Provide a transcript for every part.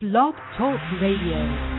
Blog Talk Radio.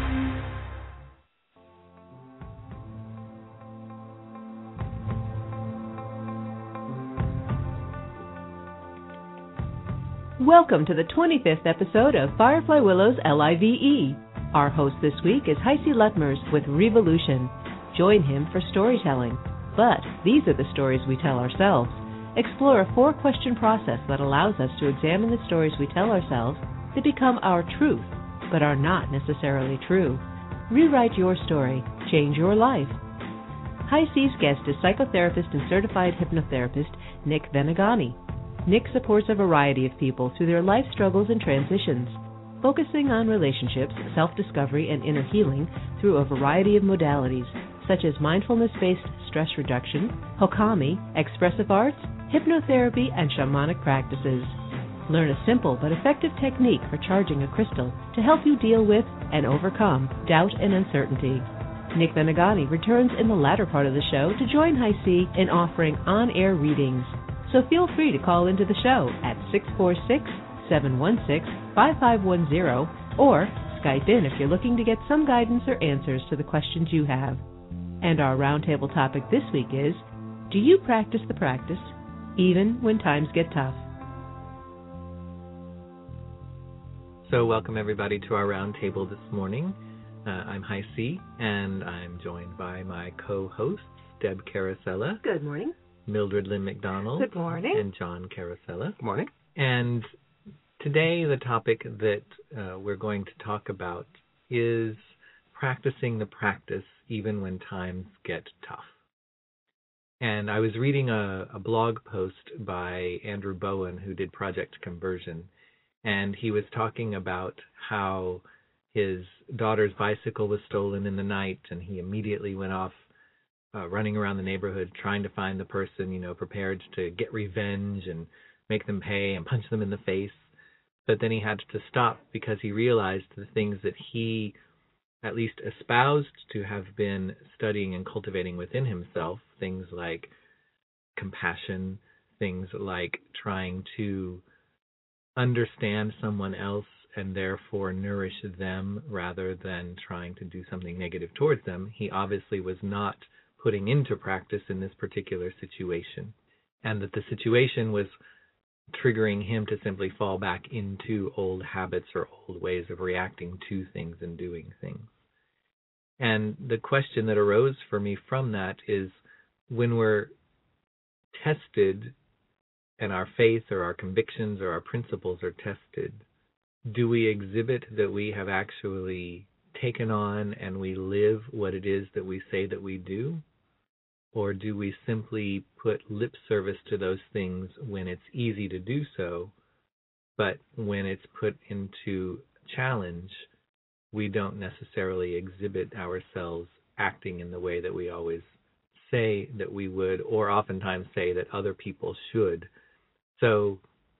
Welcome to the 25th episode of Firefly Willows LIVE. Our host this week is Heisey Lutmers with Revolution. Join him for storytelling. But these are the stories we tell ourselves. Explore a 4-question process that allows us to examine the stories we tell ourselves that become our truth, but are not necessarily true. Rewrite your story. Change your life. Heisey's guest is psychotherapist and certified hypnotherapist Nick Venegani. Nick supports a variety of people through their life struggles and transitions, focusing on relationships, self-discovery, and inner healing through a variety of modalities, such as mindfulness-based stress reduction, Hokami, expressive arts, hypnotherapy, and shamanic practices. Learn a simple but effective technique for charging a crystal to help you deal with and overcome doubt and uncertainty. Nick Venegani returns in the latter part of the show to join Heisey in offering on-air readings. So feel free to call into the show at 646-716-5510 or Skype in if you're looking to get some guidance or answers to the questions you have. And our roundtable topic this week is, do you practice the practice even when times get tough? So welcome everybody to our roundtable this morning. I'm Heisey, and I'm joined by my co-hosts, Deb Carosella. Good morning. Mildred Lynn McDonald. Good morning. And John Carosella. Good morning. And today the topic that we're going to talk about is practicing the practice even when times get tough. And I was reading a blog post by Andrew Bowen, who did Project Conversion, and he was talking about how his daughter's bicycle was stolen in the night, and he immediately went off running around the neighborhood trying to find the person, prepared to get revenge and make them pay and punch them in the face. But then he had to stop because he realized the things that he at least espoused to have been studying and cultivating within himself, things like compassion, things like trying to understand someone else and therefore nourish them rather than trying to do something negative towards them, he obviously was not putting into practice in this particular situation, and that the situation was triggering him to simply fall back into old habits or old ways of reacting to things and doing things. And the question that arose for me from that is, when we're tested and our faith or our convictions or our principles are tested, do we exhibit that we have actually taken on and we live what it is that we say that we do? Or do we simply put lip service to those things when it's easy to do so, but when it's put into challenge, we don't necessarily exhibit ourselves acting in the way that we always say that we would, or oftentimes say that other people should? So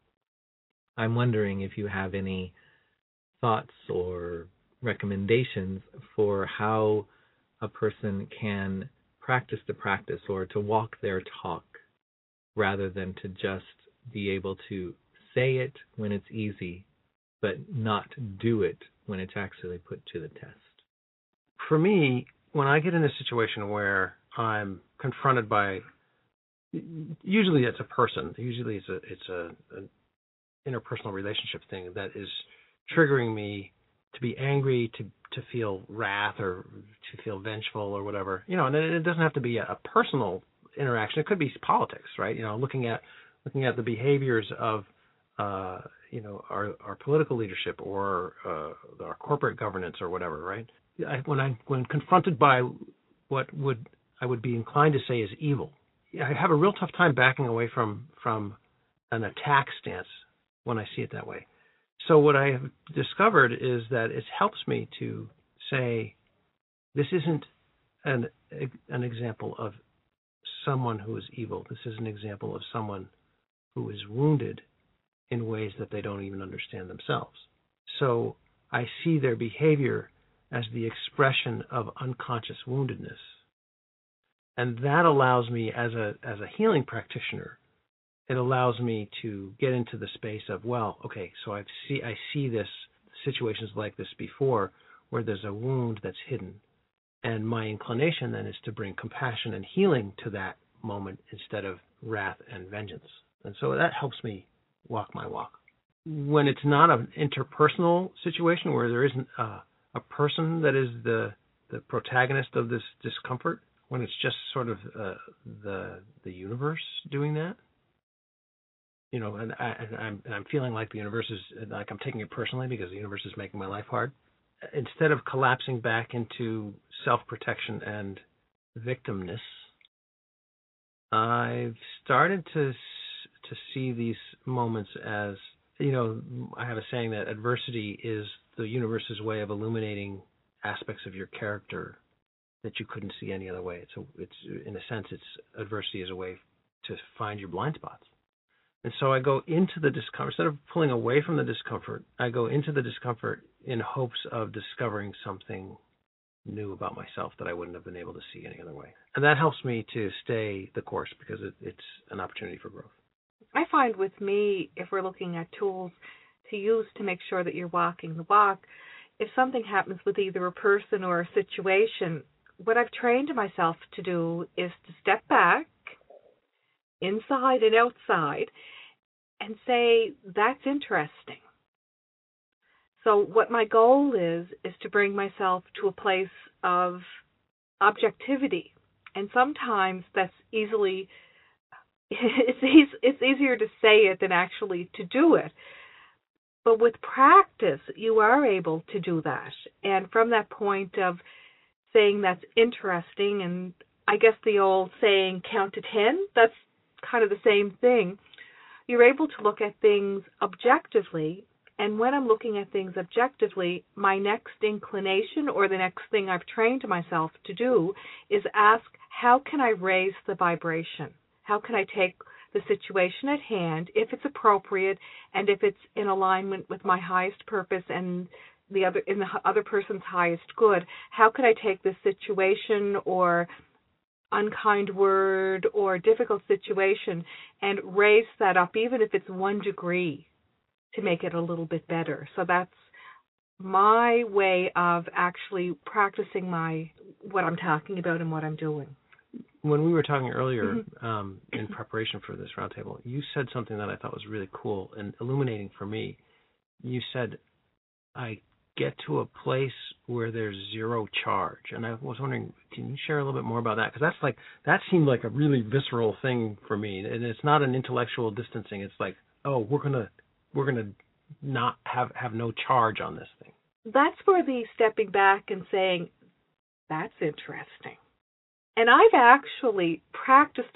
I'm wondering if you have any thoughts or recommendations for how a person can practice the practice, or to walk their talk, rather than to just be able to say it when it's easy, but not do it when it's actually put to the test. For me, when I get in a situation where I'm confronted by, usually it's a person, usually it's an interpersonal relationship thing that is triggering me to be angry, to feel wrath, or to feel vengeful or whatever, and it doesn't have to be a personal interaction. It could be politics, right? Looking at the behaviors of, our political leadership or our corporate governance or whatever, right? When confronted by what I would be inclined to say is evil, I have a real tough time backing away from an attack stance when I see it that way. So what I have discovered is that it helps me to say, this isn't an example of someone who is evil. This is an example of someone who is wounded in ways that they don't even understand themselves. So I see their behavior as the expression of unconscious woundedness. And that allows me, as a healing practitioner, it allows me to get into the space of, well, okay, so I see this situations like this before where there's a wound that's hidden. And my inclination then is to bring compassion and healing to that moment instead of wrath and vengeance. And so that helps me walk my walk. When it's not an interpersonal situation where there isn't a person that is the protagonist of this discomfort, when it's just sort of the universe doing that, and I'm feeling like the universe is, like I'm taking it personally because the universe is making my life hard. Instead of collapsing back into self-protection and victimness, I've started to see these moments as, I have a saying that adversity is the universe's way of illuminating aspects of your character that you couldn't see any other way. It's in a sense, adversity is a way to find your blind spots. And so I go into the discomfort. Instead of pulling away from the discomfort, I go into the discomfort in hopes of discovering something new about myself that I wouldn't have been able to see any other way. And that helps me to stay the course because it's an opportunity for growth. I find with me, if we're looking at tools to use to make sure that you're walking the walk, if something happens with either a person or a situation, what I've trained myself to do is to step back, inside and outside, and say, that's interesting. So what my goal is to bring myself to a place of objectivity. And sometimes that's easily, it's easier to say it than actually to do it. But with practice, you are able to do that. And from that point of saying that's interesting, and I guess the old saying, count to 10, that's kind of the same thing. You're able to look at things objectively, and when I'm looking at things objectively, my next inclination or the next thing I've trained myself to do is ask, how can I raise the vibration? How can I take the situation at hand, if it's appropriate and if it's in alignment with my highest purpose and the other person's highest good? How could I take this situation or unkind word or difficult situation and raise that up, even if it's 1 degree, to make it a little bit better? So that's my way of actually practicing what I'm talking about and what I'm doing. When we were talking earlier in preparation for this roundtable, you said something that I thought was really cool and illuminating for me. You said, I get to a place where there's zero charge. And I was wondering, can you share a little bit more about that? Because that seemed like a really visceral thing for me. And it's not an intellectual distancing. It's like, oh, we're gonna not have no charge on this thing. That's where the stepping back and saying, that's interesting. And I've actually practiced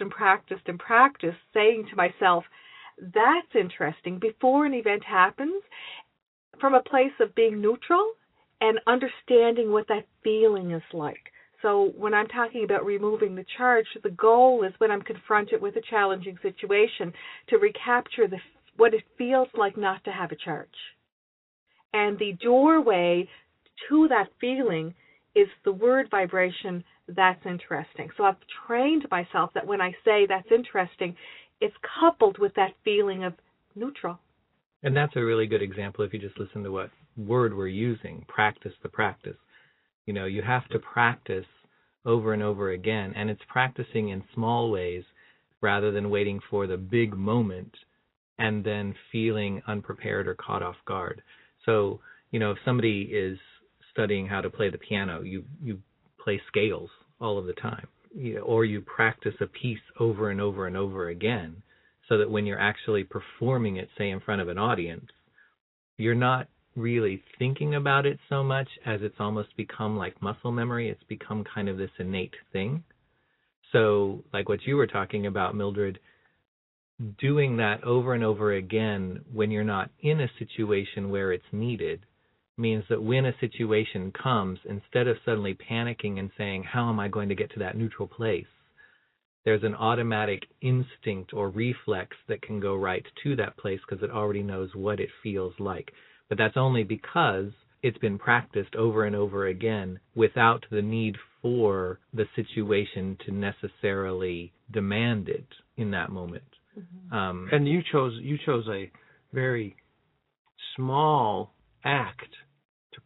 saying to myself, that's interesting, before an event happens, from a place of being neutral and understanding what that feeling is like. So when I'm talking about removing the charge, the goal is when I'm confronted with a challenging situation to recapture what it feels like not to have a charge. And the doorway to that feeling is the word vibration, that's interesting. So I've trained myself that when I say that's interesting, it's coupled with that feeling of neutral. And that's a really good example if you just listen to what word we're using, practice the practice. You have to practice over and over again, and it's practicing in small ways rather than waiting for the big moment and then feeling unprepared or caught off guard. So, if somebody is studying how to play the piano, you play scales all of the time, or you practice a piece over and over and over again, so that when you're actually performing it, say in front of an audience, you're not really thinking about it so much as it's almost become like muscle memory. It's become kind of this innate thing. So like what you were talking about, Mildred, doing that over and over again when you're not in a situation where it's needed means that when a situation comes, instead of suddenly panicking and saying, how am I going to get to that neutral place? There's an automatic instinct or reflex that can go right to that place because it already knows what it feels like. But that's only because it's been practiced over and over again without the need for the situation to necessarily demand it in that moment. Mm-hmm. And you chose a very small act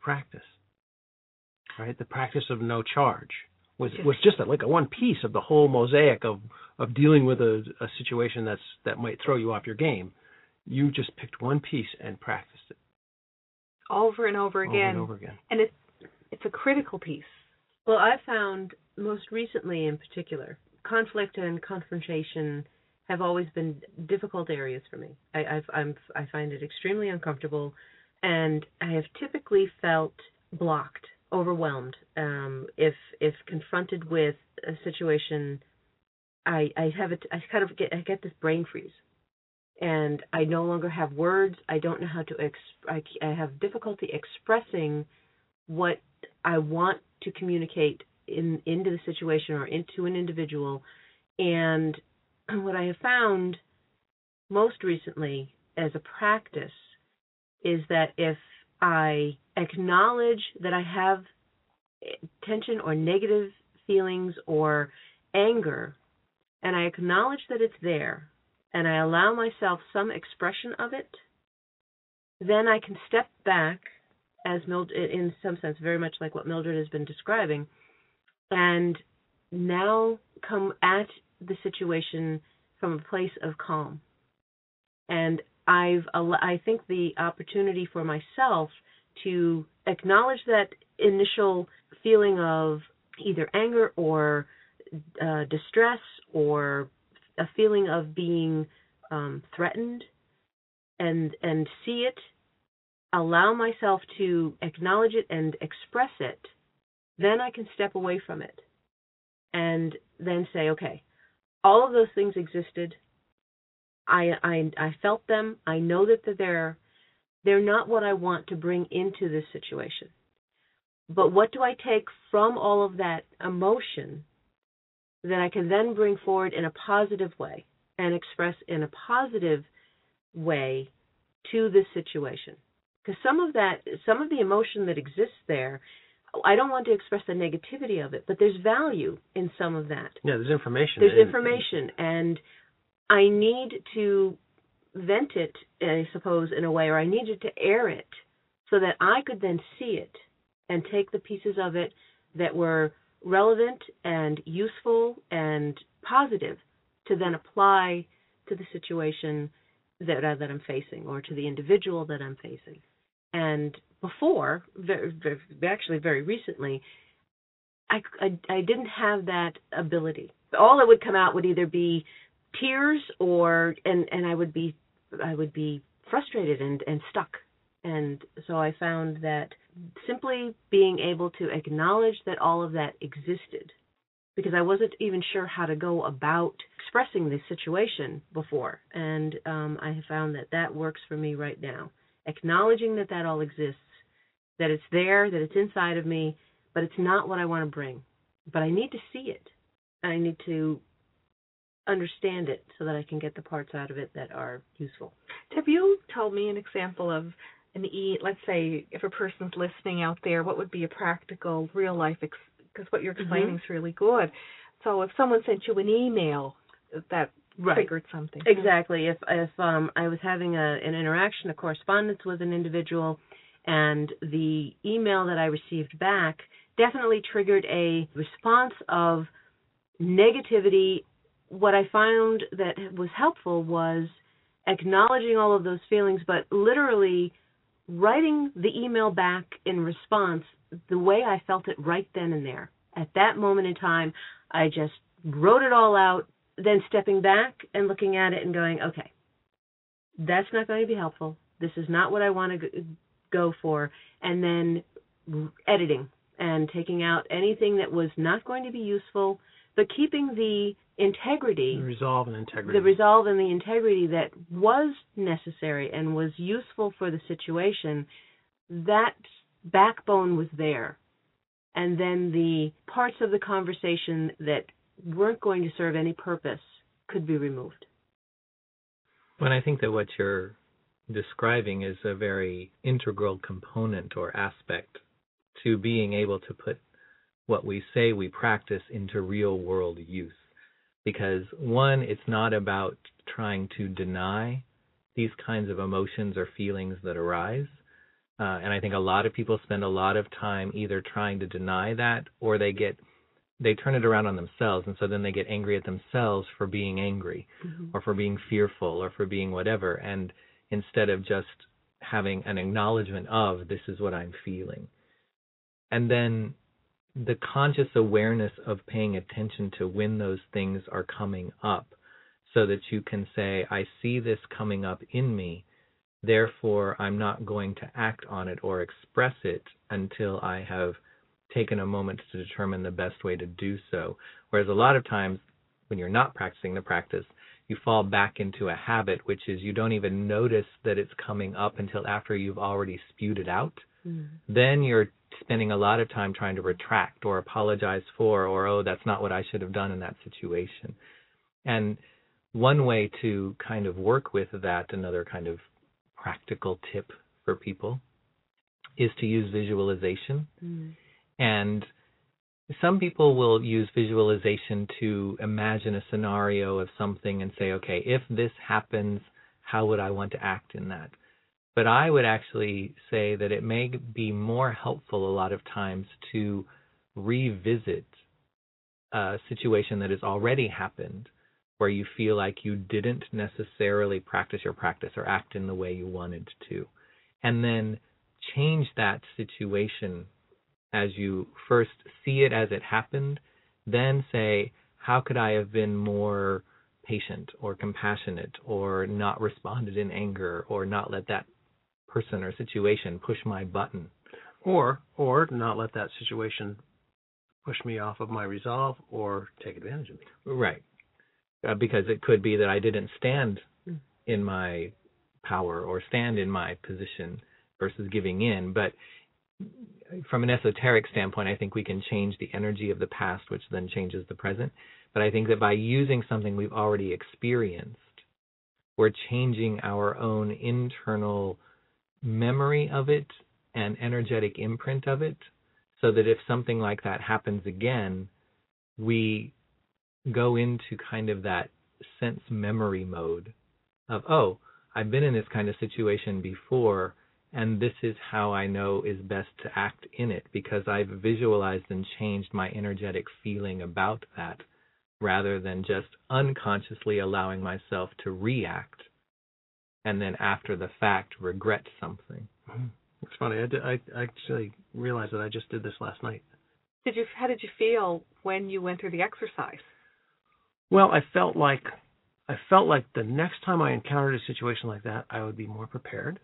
practice, right? The practice of no charge was just like one piece of the whole mosaic of dealing with a situation that might throw you off your game. You just picked one piece and practiced it over and over again. Over and over again. And it's a critical piece. Well, I found most recently in particular, conflict and confrontation have always been difficult areas for me. I find it extremely uncomfortable, and I have typically felt blocked, overwhelmed. If confronted with a situation, I get this brain freeze, and I no longer have words. I don't know how to I have difficulty expressing what I want to communicate into the situation or into an individual. And what I have found most recently as a practice is that if I acknowledge that I have tension or negative feelings or anger, and I acknowledge that it's there, and I allow myself some expression of it, then I can step back, as Mildred, in some sense, very much like what Mildred has been describing, and now come at the situation from a place of calm. And I think the opportunity for myself to acknowledge that initial feeling of either anger or distress or a feeling of being threatened, and see it, allow myself to acknowledge it and express it, then I can step away from it and then say, okay, all of those things existed. I felt them. I know that they're there. They're not what I want to bring into this situation. But what do I take from all of that emotion that I can then bring forward in a positive way and express in a positive way to this situation? Because some of the emotion that exists there, I don't want to express the negativity of it, but there's value in some of that. Yeah, there's information. There's information, and I need to vent it, I suppose, in a way, or I needed to air it so that I could then see it and take the pieces of it that were relevant and useful and positive to then apply to the situation that I'm facing or to the individual that I'm facing. And before, actually very recently, I didn't have that ability. All that would come out would either be tears and I would be frustrated and stuck. And so I found that simply being able to acknowledge that all of that existed, because I wasn't even sure how to go about expressing the situation before. And I have found that works for me right now. Acknowledging that all exists, that it's there, that it's inside of me, but it's not what I want to bring. But I need to see it. I need to understand it so that I can get the parts out of it that are useful. Have you told me an example of let's say if a person's listening out there, what would be a practical, real life, because what you're explaining is really good. So if someone sent you an email that triggered something. Exactly. If I was having an interaction, a correspondence with an individual, and the email that I received back definitely triggered a response of negativity, what I found that was helpful was acknowledging all of those feelings, but literally writing the email back in response the way I felt it right then and there. At that moment in time, I just wrote it all out, then stepping back and looking at it and going, okay, that's not going to be helpful. This is not what I want to go for. And then editing and taking out anything that was not going to be useful, but keeping the integrity. The resolve and integrity. The resolve and the integrity that was necessary and was useful for the situation. That backbone was there. And then the parts of the conversation that weren't going to serve any purpose could be removed. Well, I think that what you're describing is a very integral component or aspect to being able to put what we say we practice into real world use. Because one, it's not about trying to deny these kinds of emotions or feelings that arise. And I think a lot of people spend a lot of time either trying to deny that, or they turn it around on themselves, and so then they get angry at themselves for being angry, or for being fearful, or for being whatever, and instead of just having an acknowledgement of, this is what I'm feeling. And then the conscious awareness of paying attention to when those things are coming up, so that you can say, I see this coming up in me, therefore I'm not going to act on it or express it until I have taken a moment to determine the best way to do so. Whereas a lot of times when you're not practicing the practice, you fall back into a habit, which is you don't even notice that it's coming up until after you've already spewed it out. Then you're spending a lot of time trying to retract or apologize for, or, oh, that's not what I should have done in that situation. And one way to kind of work with that, another kind of practical tip for people, is to use visualization. And some people will use visualization to imagine a scenario of something and say, okay, if this happens, how would I want to act in that? But I would actually say that it may be more helpful a lot of times to revisit a situation that has already happened, where you feel like you didn't necessarily practice your practice or act in the way you wanted to, and then change that situation as you first see it as it happened, then say, how could I have been more patient or compassionate, or not responded in anger, or not let that person or situation push my button, or not let that situation push me off of my resolve or take advantage of me. Right. Because it could be that I didn't stand in my power or stand in my position versus giving in. But from an esoteric standpoint, I think we can change the energy of the past, which then changes the present. But I think that by using something we've already experienced, we're changing our own internal memory of it and energetic imprint of it, so that if something like that happens again, we go into kind of that sense memory mode of, oh, I've been in this kind of situation before, and this is how I know is best to act in it, because I've visualized and changed my energetic feeling about that, rather than just unconsciously allowing myself to react and then after the fact regret something. It's funny. I actually realized that I just did this last night. How did you feel when you went through the exercise? Well, I felt like the next time I encountered a situation like that, I would be more prepared.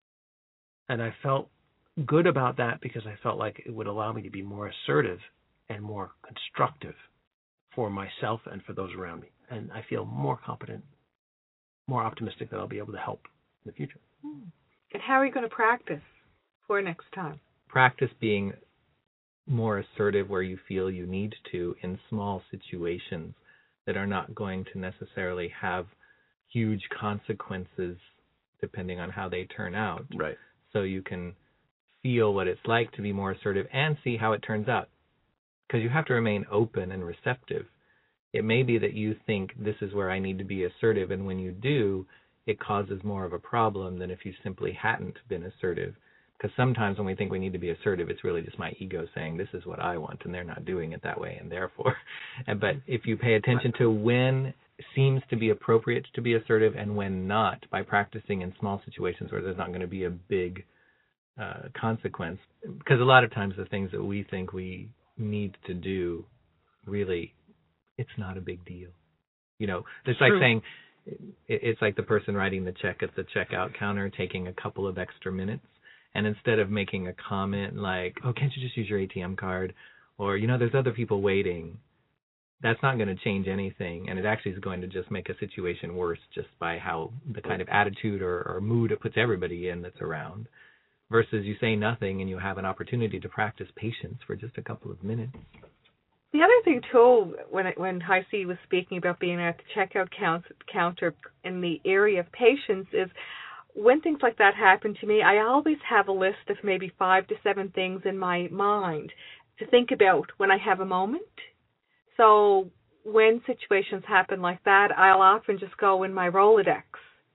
And I felt good about that because I felt like it would allow me to be more assertive and more constructive for myself and for those around me. And I feel more competent, more optimistic that I'll be able to help in the future. And how are you going to practice for next time? Practice being more assertive where you feel you need to in small situations that are not going to necessarily have huge consequences depending on how they turn out. Right. So you can feel what it's like to be more assertive and see how it turns out. Because you have to remain open and receptive. It may be that you think this is where I need to be assertive, and when you do, it causes more of a problem than if you simply hadn't been assertive. Because sometimes when we think we need to be assertive, it's really just my ego saying this is what I want, and they're not doing it that way, and therefore. But if you pay attention to when it seems to be appropriate to be assertive and when not, by practicing in small situations where there's not going to be a big consequence. Because a lot of times the things that we think we need to do, really, it's not a big deal. You know, it's like saying, it's like the person writing the check at the checkout counter taking a couple of extra minutes. And instead of making a comment like, oh, can't you just use your ATM card? Or, you know, there's other people waiting. That's not going to change anything. And it actually is going to just make a situation worse just by how the kind of attitude or mood it puts everybody in that's around. Versus you say nothing and you have an opportunity to practice patience for just a couple of minutes. The other thing, too, when Heisey was speaking about being at the checkout counter in the area of patience is, when things like that happen to me, I always have a list of maybe 5 to 7 things in my mind to think about when I have a moment. So when situations happen like that, I'll often just go in my Rolodex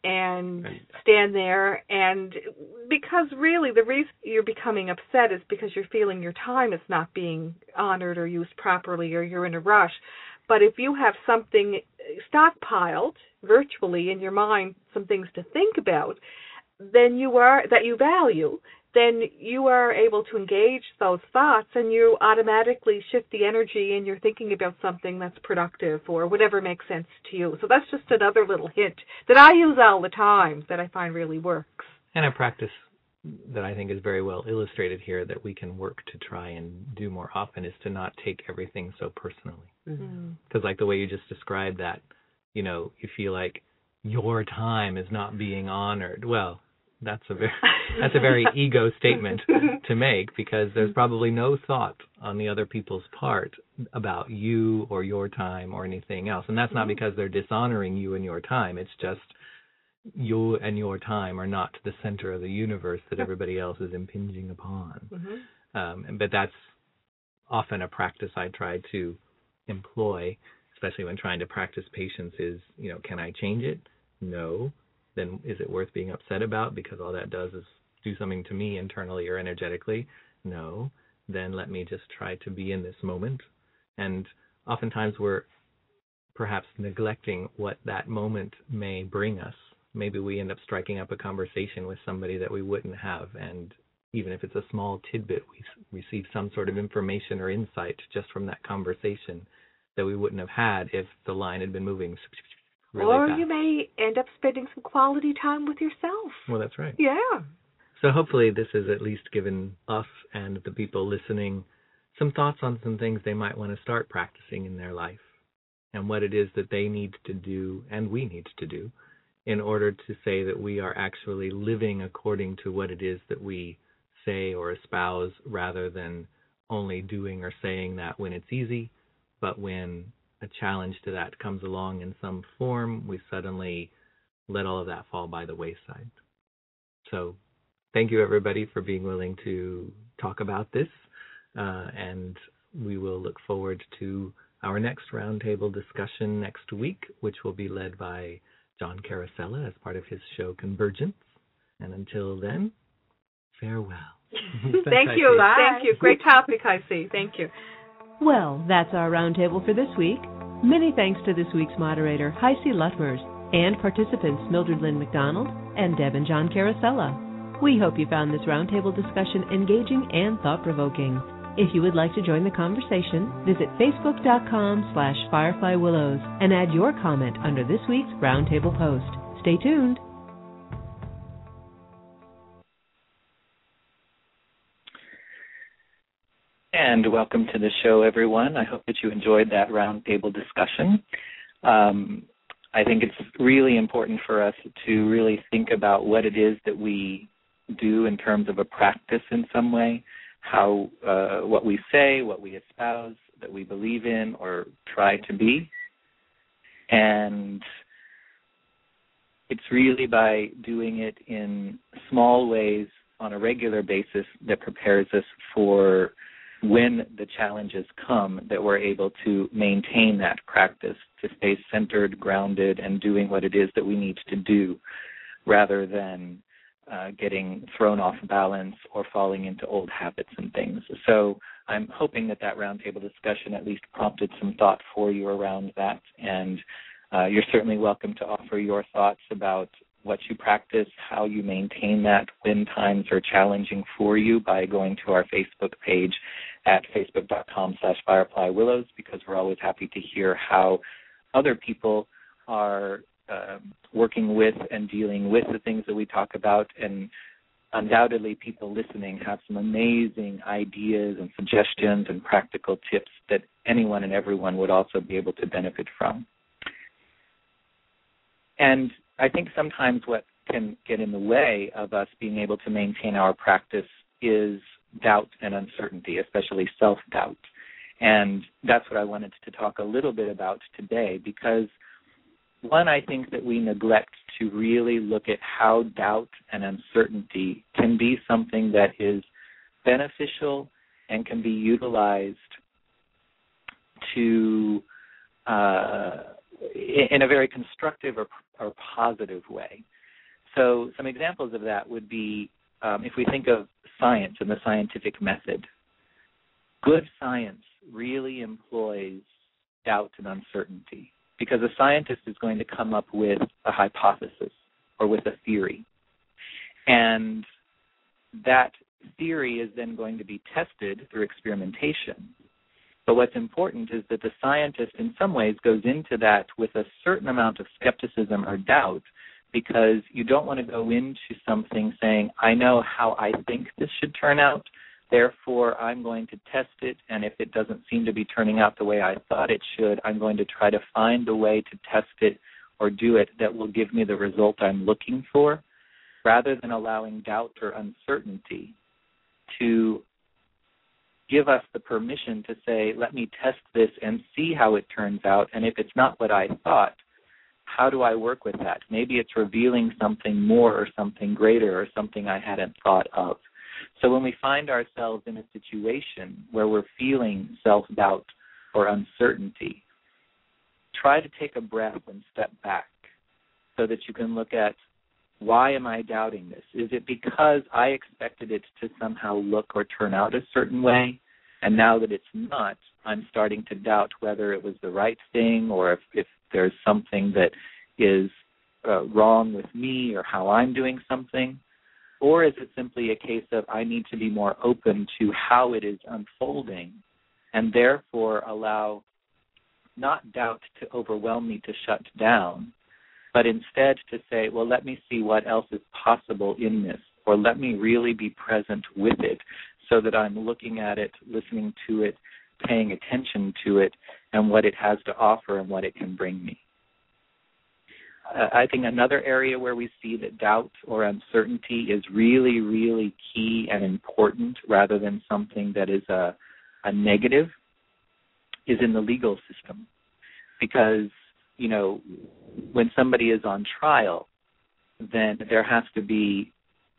and stand there, and because really the reason you're becoming upset is because you're feeling your time is not being honored or used properly, or you're in a rush. But if you have something stockpiled virtually in your mind, some things to think about, then that you value, then you are able to engage those thoughts, and you automatically shift the energy, and you're thinking about something that's productive or whatever makes sense to you. So that's just another little hint that I use all the time that I find really works. And a practice that I think is very well illustrated here that we can work to try and do more often is to not take everything so personally. Because like the way you just described that, you feel like your time is not being honored. Well, that's a very ego statement to make, because there's probably no thought on the other people's part about you or your time or anything else. And that's not because they're dishonoring you and your time. It's just you and your time are not the center of the universe that everybody else is impinging upon. But that's often a practice I try to employ, especially when trying to practice patience, is, can I change it? No. Then is it worth being upset about because all that does is do something to me internally or energetically? No. Then let me just try to be in this moment. And oftentimes we're perhaps neglecting what that moment may bring us. Maybe we end up striking up a conversation with somebody that we wouldn't have, and even if it's a small tidbit, we receive some sort of information or insight just from that conversation that we wouldn't have had if the line had been moving really fast. You may end up spending some quality time with yourself. Well, that's right. Yeah. So hopefully this has at least given us and the people listening some thoughts on some things they might want to start practicing in their life, and what it is that they need to do and we need to do in order to say that we are actually living according to what it is that we say or espouse, rather than only doing or saying that when it's easy, but when a challenge to that comes along in some form, we suddenly let all of that fall by the wayside. So thank you, everybody, for being willing to talk about this, and we will look forward to our next roundtable discussion next week, which will be led by John Carosella as part of his show Convergence. And until then, farewell. Thank you. Thank you. Great topic, Heisey. Thank you. Well, that's our roundtable for this week. Many thanks to this week's moderator, Heisey Lutmers, and participants Mildred Lynn McDonald and Deb and John Carosella. We hope you found this roundtable discussion engaging and thought-provoking. If you would like to join the conversation, visit facebook.com/FireflyWillows and add your comment under this week's roundtable post. Stay tuned. And welcome to the show, everyone. I hope that you enjoyed that roundtable discussion. I think it's really important for us to really think about what it is that we do in terms of a practice in some way, how what we say, what we espouse, that we believe in or try to be. And it's really by doing it in small ways on a regular basis that prepares us for when the challenges come, that we're able to maintain that practice, to stay centered, grounded, and doing what it is that we need to do, rather than getting thrown off balance or falling into old habits and things. So I'm hoping that roundtable discussion at least prompted some thought for you around that, and you're certainly welcome to offer your thoughts about what you practice, how you maintain that when times are challenging for you, by going to our Facebook page at facebook.com/FireflyWillows, because we're always happy to hear how other people are working with and dealing with the things that we talk about. And undoubtedly people listening have some amazing ideas and suggestions and practical tips that anyone and everyone would also be able to benefit from. And I think sometimes what can get in the way of us being able to maintain our practice is doubt and uncertainty, especially self-doubt. And that's what I wanted to talk a little bit about today, because one, I think that we neglect to really look at how doubt and uncertainty can be something that is beneficial and can be utilized to in a very constructive or positive way. So some examples of that would be if we think of science and the scientific method, good science really employs doubt and uncertainty because a scientist is going to come up with a hypothesis or with a theory. And that theory is then going to be tested through experimentation. But what's important is that the scientist in some ways goes into that with a certain amount of skepticism or doubt, because you don't want to go into something saying, I know how I think this should turn out, therefore I'm going to test it, and if it doesn't seem to be turning out the way I thought it should, I'm going to try to find a way to test it or do it that will give me the result I'm looking for, rather than allowing doubt or uncertainty to give us the permission to say, let me test this and see how it turns out, and if it's not what I thought, how do I work with that? Maybe it's revealing something more or something greater or something I hadn't thought of. So when we find ourselves in a situation where we're feeling self-doubt or uncertainty, try to take a breath and step back so that you can look at, why am I doubting this? Is it because I expected it to somehow look or turn out a certain way, and now that it's not, I'm starting to doubt whether it was the right thing or if there's something that is wrong with me or how I'm doing something? Or is it simply a case of I need to be more open to how it is unfolding and therefore allow not doubt to overwhelm me to shut down, but instead to say, well, let me see what else is possible in this, or let me really be present with it so that I'm looking at it, listening to it, paying attention to it, and what it has to offer and what it can bring me. I think another area where we see that doubt or uncertainty is really, really key and important rather than something that is a negative is in the legal system. Because, you know, when somebody is on trial, then there has to be,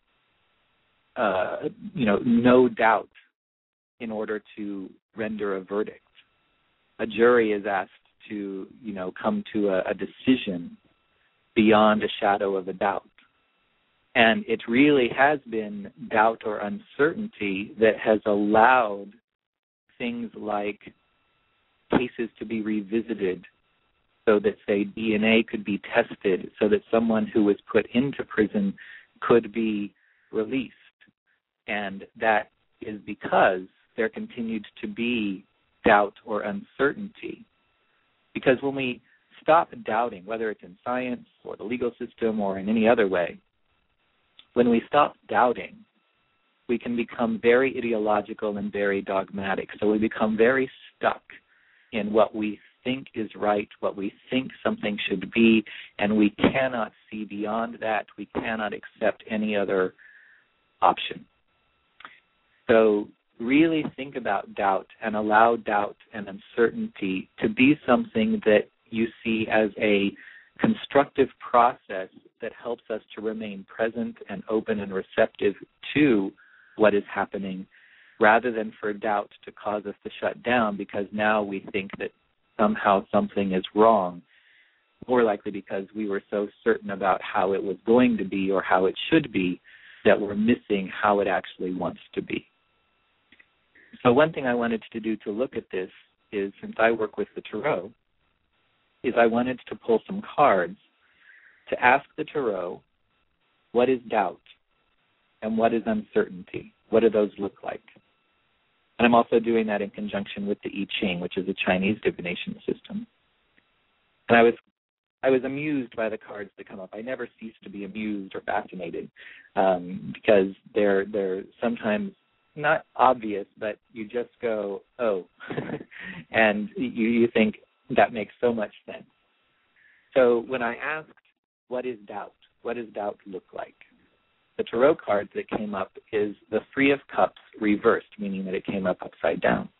no doubt in order to render a verdict. A jury is asked to, come to a decision beyond a shadow of a doubt. And it really has been doubt or uncertainty that has allowed things like cases to be revisited so that, say, DNA could be tested so that someone who was put into prison could be released. And that is because there continued to be doubt or uncertainty. Because when we stop doubting, whether it's in science or the legal system or in any other way, when we stop doubting, we can become very ideological and very dogmatic. So we become very stuck in what we think is right, what we think something should be, and we cannot see beyond that. We cannot accept any other option. So really think about doubt and allow doubt and uncertainty to be something that you see as a constructive process that helps us to remain present and open and receptive to what is happening, rather than for doubt to cause us to shut down because now we think that somehow something is wrong, more likely because we were so certain about how it was going to be or how it should be that we're missing how it actually wants to be. So one thing I wanted to do to look at this is, since I work with the Tarot, is I wanted to pull some cards to ask the Tarot, what is doubt and what is uncertainty? What do those look like? And I'm also doing that in conjunction with the I Ching, which is a Chinese divination system. And I was amused by the cards that come up. I never cease to be amused or fascinated because they're sometimes not obvious, but you just go, oh, and you think that makes so much sense. So when I asked, what is doubt? What does doubt look like? The Tarot card that came up is the Three of Cups reversed, meaning that it came up upside down.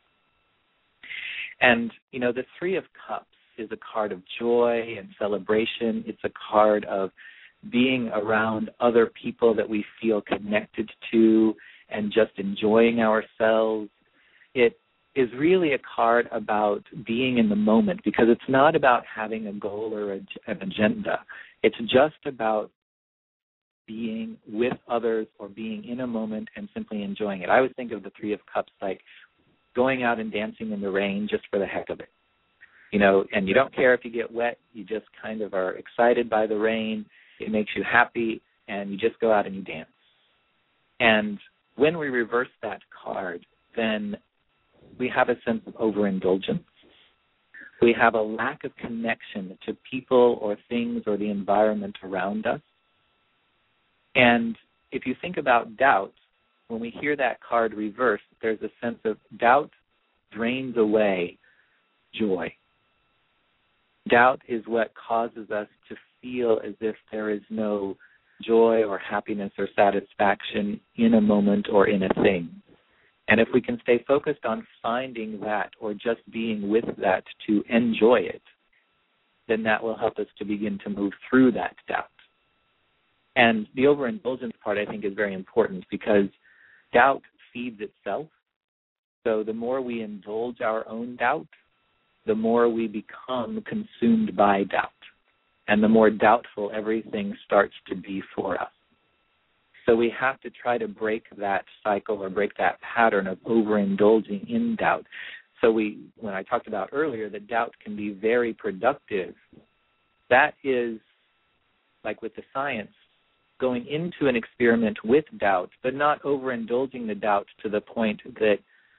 And, the Three of Cups is a card of joy and celebration. It's a card of being around other people that we feel connected to and just enjoying ourselves. It is really a card about being in the moment, because it's not about having a goal or an agenda. It's just about being with others or being in a moment and simply enjoying it. I always think of the Three of Cups like going out and dancing in the rain just for the heck of it. And you don't care if you get wet. You just kind of are excited by the rain. It makes you happy, and you just go out and you dance. And when we reverse that card, then we have a sense of overindulgence. We have a lack of connection to people or things or the environment around us. And if you think about doubt, when we hear that card reversed, there's a sense of doubt drains away joy. Doubt is what causes us to feel as if there is no joy or happiness or satisfaction in a moment or in a thing. And if we can stay focused on finding that or just being with that to enjoy it, then that will help us to begin to move through that doubt. And the overindulgence part, I think, is very important because doubt feeds itself. So the more we indulge our own doubt, the more we become consumed by doubt. And the more doubtful everything starts to be for us. So we have to try to break that cycle or break that pattern of overindulging in doubt. So when I talked about earlier that doubt can be very productive, that is, like with the science, going into an experiment with doubt, but not overindulging the doubt to the point that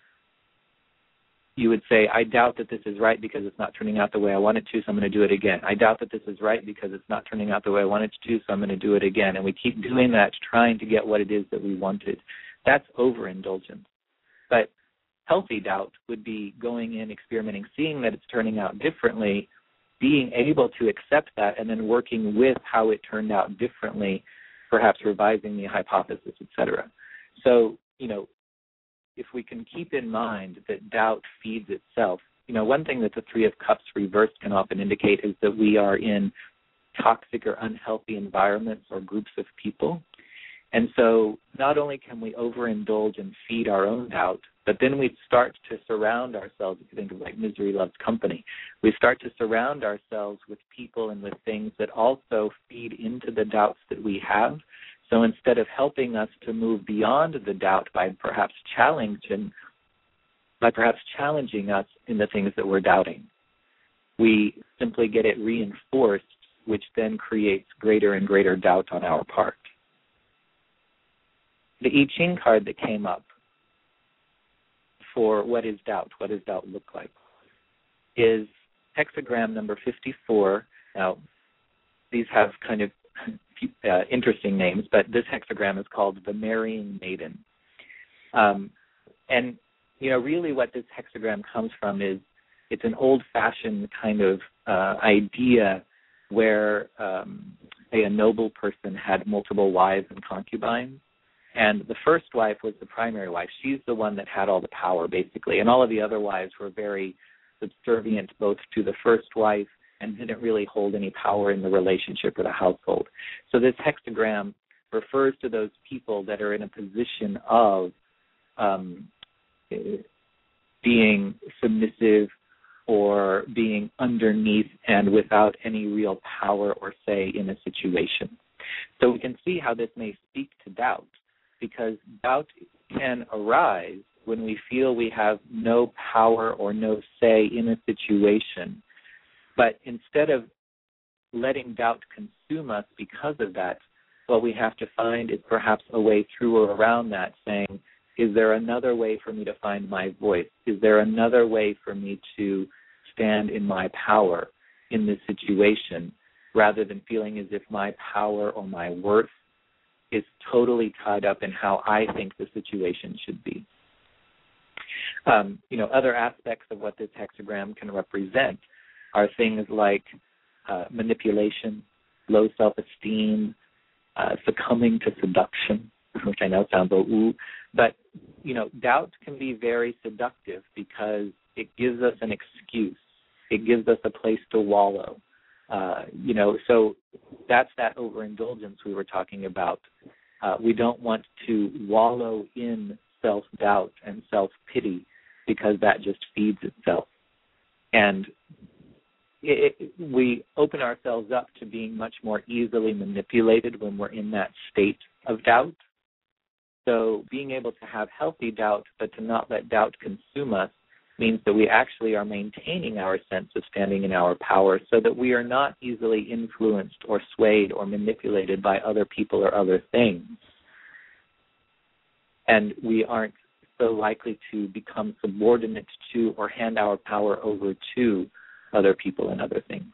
you would say, I doubt that this is right because it's not turning out the way I want it to, so I'm going to do it again. I doubt that this is right because it's not turning out the way I want it to, so I'm going to do it again. And we keep doing that, trying to get what it is that we wanted. That's overindulgence. But healthy doubt would be going in, experimenting, seeing that it's turning out differently, being able to accept that, and then working with how it turned out differently, perhaps revising the hypothesis, et cetera. So, if we can keep in mind that doubt feeds itself, one thing that the Three of Cups reversed can often indicate is that we are in toxic or unhealthy environments or groups of people. And so not only can we overindulge and feed our own doubt, but then we start to surround ourselves, if you think of like misery loves company, we start to surround ourselves with people and with things that also feed into the doubts that we have. So instead of helping us to move beyond the doubt by perhaps challenging us in the things that we're doubting, we simply get it reinforced, which then creates greater and greater doubt on our part. The I Ching card that came up for what is doubt look like, is hexagram number 54. Now, these have kind of interesting names, but this hexagram is called the Marrying Maiden. And, really what this hexagram comes from is it's an old-fashioned kind of idea where, say, a noble person had multiple wives and concubines. And the first wife was the primary wife. She's the one that had all the power, basically. And all of the other wives were very subservient both to the first wife and didn't really hold any power in the relationship or the household. So this hexagram refers to those people that are in a position of being submissive or being underneath and without any real power or say in a situation. So we can see how this may speak to doubt, because doubt can arise when we feel we have no power or no say in a situation. But instead of letting doubt consume us because of that, what we have to find is perhaps a way through or around that, saying, is there another way for me to find my voice? Is there another way for me to stand in my power in this situation, rather than feeling as if my power or my worth is totally tied up in how I think the situation should be? Other aspects of what this hexagram can represent are things like manipulation, low self-esteem, succumbing to seduction, which I know sounds a little ooh, but, doubt can be very seductive because it gives us an excuse. It gives us a place to wallow. So that's that overindulgence we were talking about. We don't want to wallow in self-doubt and self-pity because that just feeds itself. And we open ourselves up to being much more easily manipulated when we're in that state of doubt. So being able to have healthy doubt, but to not let doubt consume us, means that we actually are maintaining our sense of standing in our power so that we are not easily influenced or swayed or manipulated by other people or other things. And we aren't so likely to become subordinate to or hand our power over to other people and other things.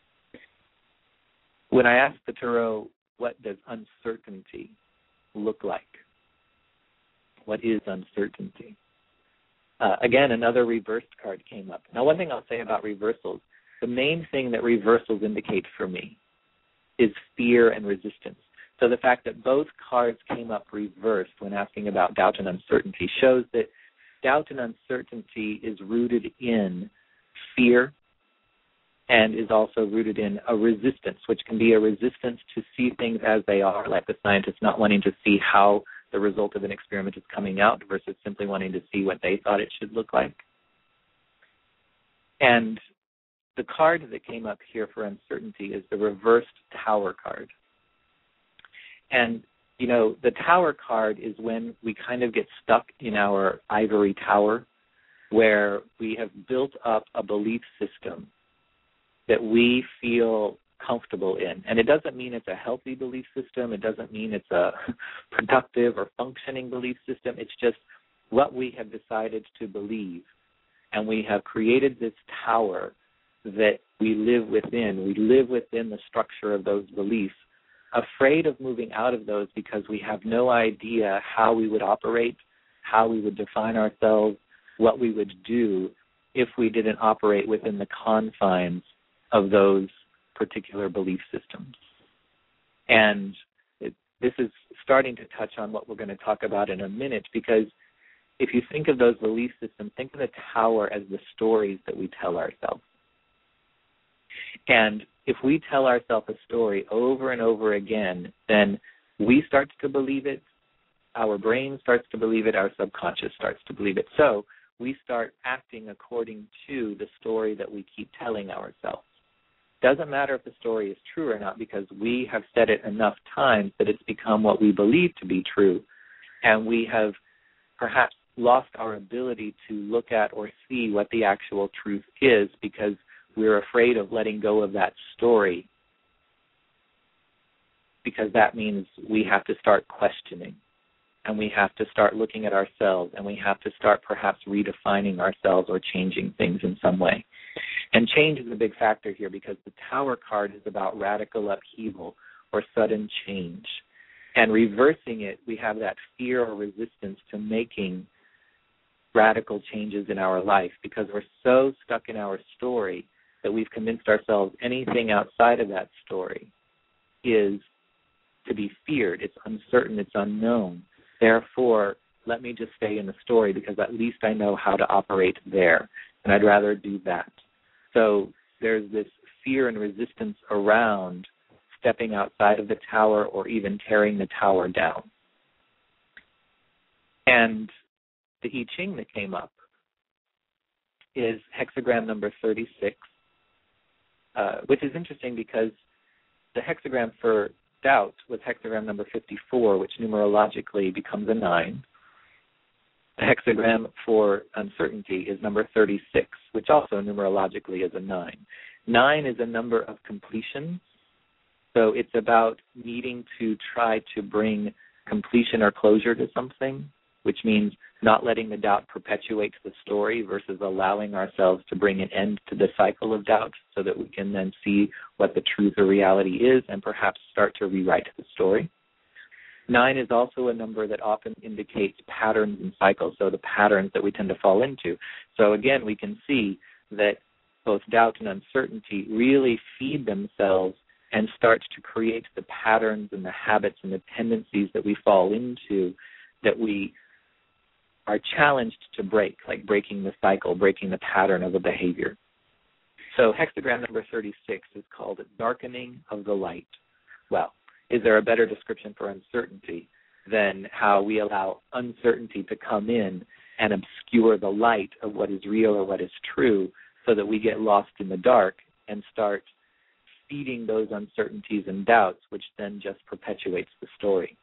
When I asked the Tarot, what does uncertainty look like? What is uncertainty? Again, another reversed card came up. Now, one thing I'll say about reversals, the main thing that reversals indicate for me is fear and resistance. So the fact that both cards came up reversed when asking about doubt and uncertainty shows that doubt and uncertainty is rooted in fear and is also rooted in a resistance, which can be a resistance to see things as they are, like the scientist not wanting to see how the result of an experiment is coming out versus simply wanting to see what they thought it should look like. And the card that came up here for uncertainty is the reversed Tower card. And, you know, the Tower card is when we kind of get stuck in our ivory tower where we have built up a belief system that we feel comfortable in. And it doesn't mean it's a healthy belief system. It doesn't mean it's a productive or functioning belief system. It's just what we have decided to believe. And we have created this tower that we live within. We live within the structure of those beliefs, afraid of moving out of those because we have no idea how we would operate, how we would define ourselves, what we would do if we didn't operate within the confines of those particular belief systems. And this is starting to touch on what we're going to talk about in a minute, because if you think of those belief systems, think of the tower as the stories that we tell ourselves. And if we tell ourselves a story over and over again, then we start to believe it, our brain starts to believe it, our subconscious starts to believe it. So we start acting according to the story that we keep telling ourselves. Doesn't matter if the story is true or not, because we have said it enough times that it's become what we believe to be true. And we have perhaps lost our ability to look at or see what the actual truth is because we're afraid of letting go of that story, because that means we have to start questioning, and we have to start looking at ourselves, and we have to start perhaps redefining ourselves or changing things in some way. And change is a big factor here, because the Tower card is about radical upheaval or sudden change. And reversing it, we have that fear or resistance to making radical changes in our life, because we're so stuck in our story that we've convinced ourselves anything outside of that story is to be feared. It's uncertain. It's unknown. Therefore, let me just stay in the story, because at least I know how to operate there, and I'd rather do that. So there's this fear and resistance around stepping outside of the tower or even tearing the tower down. And the I Ching that came up is hexagram number 36, which is interesting because the hexagram for doubt was hexagram number 54, which numerologically becomes a 9. The hexagram for uncertainty is number 36, which also numerologically is a 9. 9 is a number of completion, so it's about needing to try to bring completion or closure to something, which means not letting the doubt perpetuate the story versus allowing ourselves to bring an end to the cycle of doubt so that we can then see what the truth or reality is and perhaps start to rewrite the story. 9 is also a number that often indicates patterns and cycles, so the patterns that we tend to fall into. So again, we can see that both doubt and uncertainty really feed themselves and start to create the patterns and the habits and the tendencies that we fall into that we are challenged to break, like breaking the cycle, breaking the pattern of a behavior. So hexagram number 36 is called darkening of the light. Well, is there a better description for uncertainty than how we allow uncertainty to come in and obscure the light of what is real or what is true so that we get lost in the dark and start feeding those uncertainties and doubts, which then just perpetuates the story.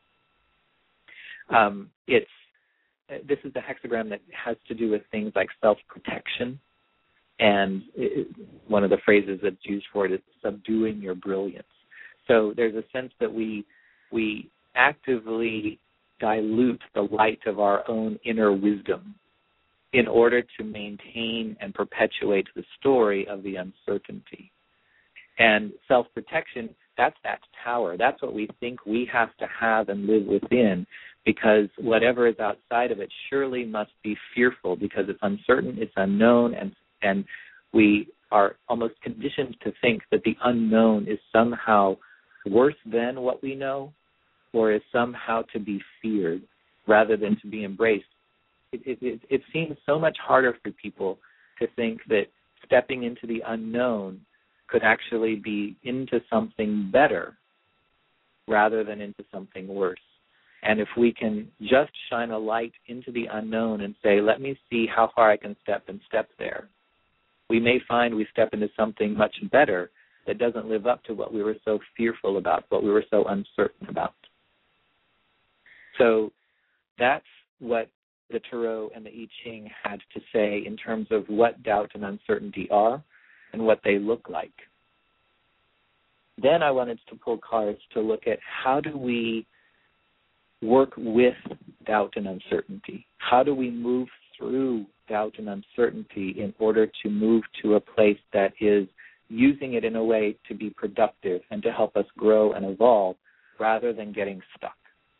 This is a hexagram that has to do with things like self-protection, and one of the phrases that's used for it is subduing your brilliance. So there's a sense that we actively dilute the light of our own inner wisdom in order to maintain and perpetuate the story of the uncertainty. And self-protection, that's that tower. That's what we think we have to have and live within, because whatever is outside of it surely must be fearful because it's uncertain, it's unknown, and we are almost conditioned to think that the unknown is somehow worse than what we know, or is somehow to be feared rather than to be embraced. It seems so much harder for people to think that stepping into the unknown could actually be into something better rather than into something worse. And if we can just shine a light into the unknown and say, let me see how far I can step and step there, we may find we step into something much better that doesn't live up to what we were so fearful about, what we were so uncertain about. So that's what the Tarot and the I Ching had to say in terms of what doubt and uncertainty are and what they look like. Then I wanted to pull cards to look at how do we work with doubt and uncertainty? How do we move through doubt and uncertainty in order to move to a place that is using it in a way to be productive and to help us grow and evolve rather than getting stuck?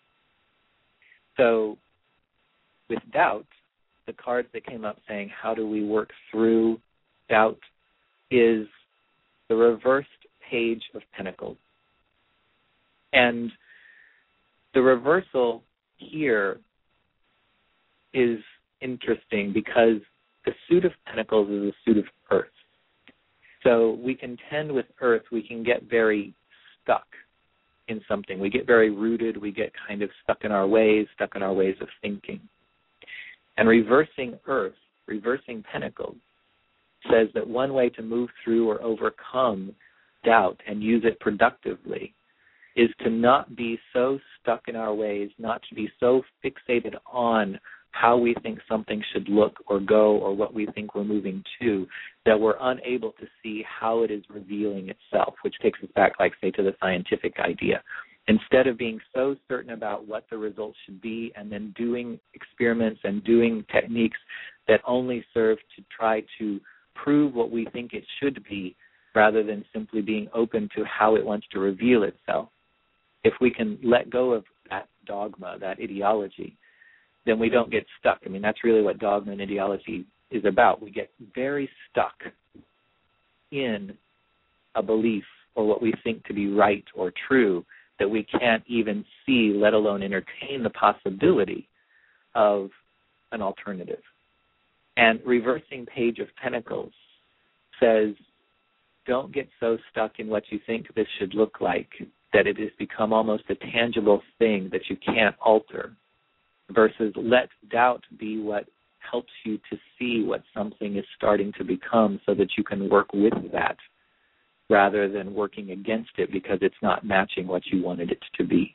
So with doubt, the cards that came up saying how do we work through doubt is the reversed Page of Pentacles. And the reversal here is interesting because the suit of Pentacles is a suit of Earth. So we can tend with Earth, we can get very stuck in something. We get very rooted. We get kind of stuck in our ways of thinking. And reversing Earth, reversing Pentacles, says that one way to move through or overcome doubt and use it productively is to not be so stuck in our ways, not to be so fixated on how we think something should look or go or what we think we're moving to, that we're unable to see how it is revealing itself, which takes us back, like, say, to the scientific idea. Instead of being so certain about what the results should be and then doing experiments and doing techniques that only serve to try to prove what we think it should be rather than simply being open to how it wants to reveal itself. If we can let go of that dogma, that ideology, then we don't get stuck. I mean, that's really what dogma and ideology is about. We get very stuck in a belief or what we think to be right or true that we can't even see, let alone entertain the possibility of an alternative. And reversing Page of Pentacles says, don't get so stuck in what you think this should look like that it has become almost a tangible thing that you can't alter, versus let doubt be what helps you to see what something is starting to become so that you can work with that rather than working against it because it's not matching what you wanted it to be.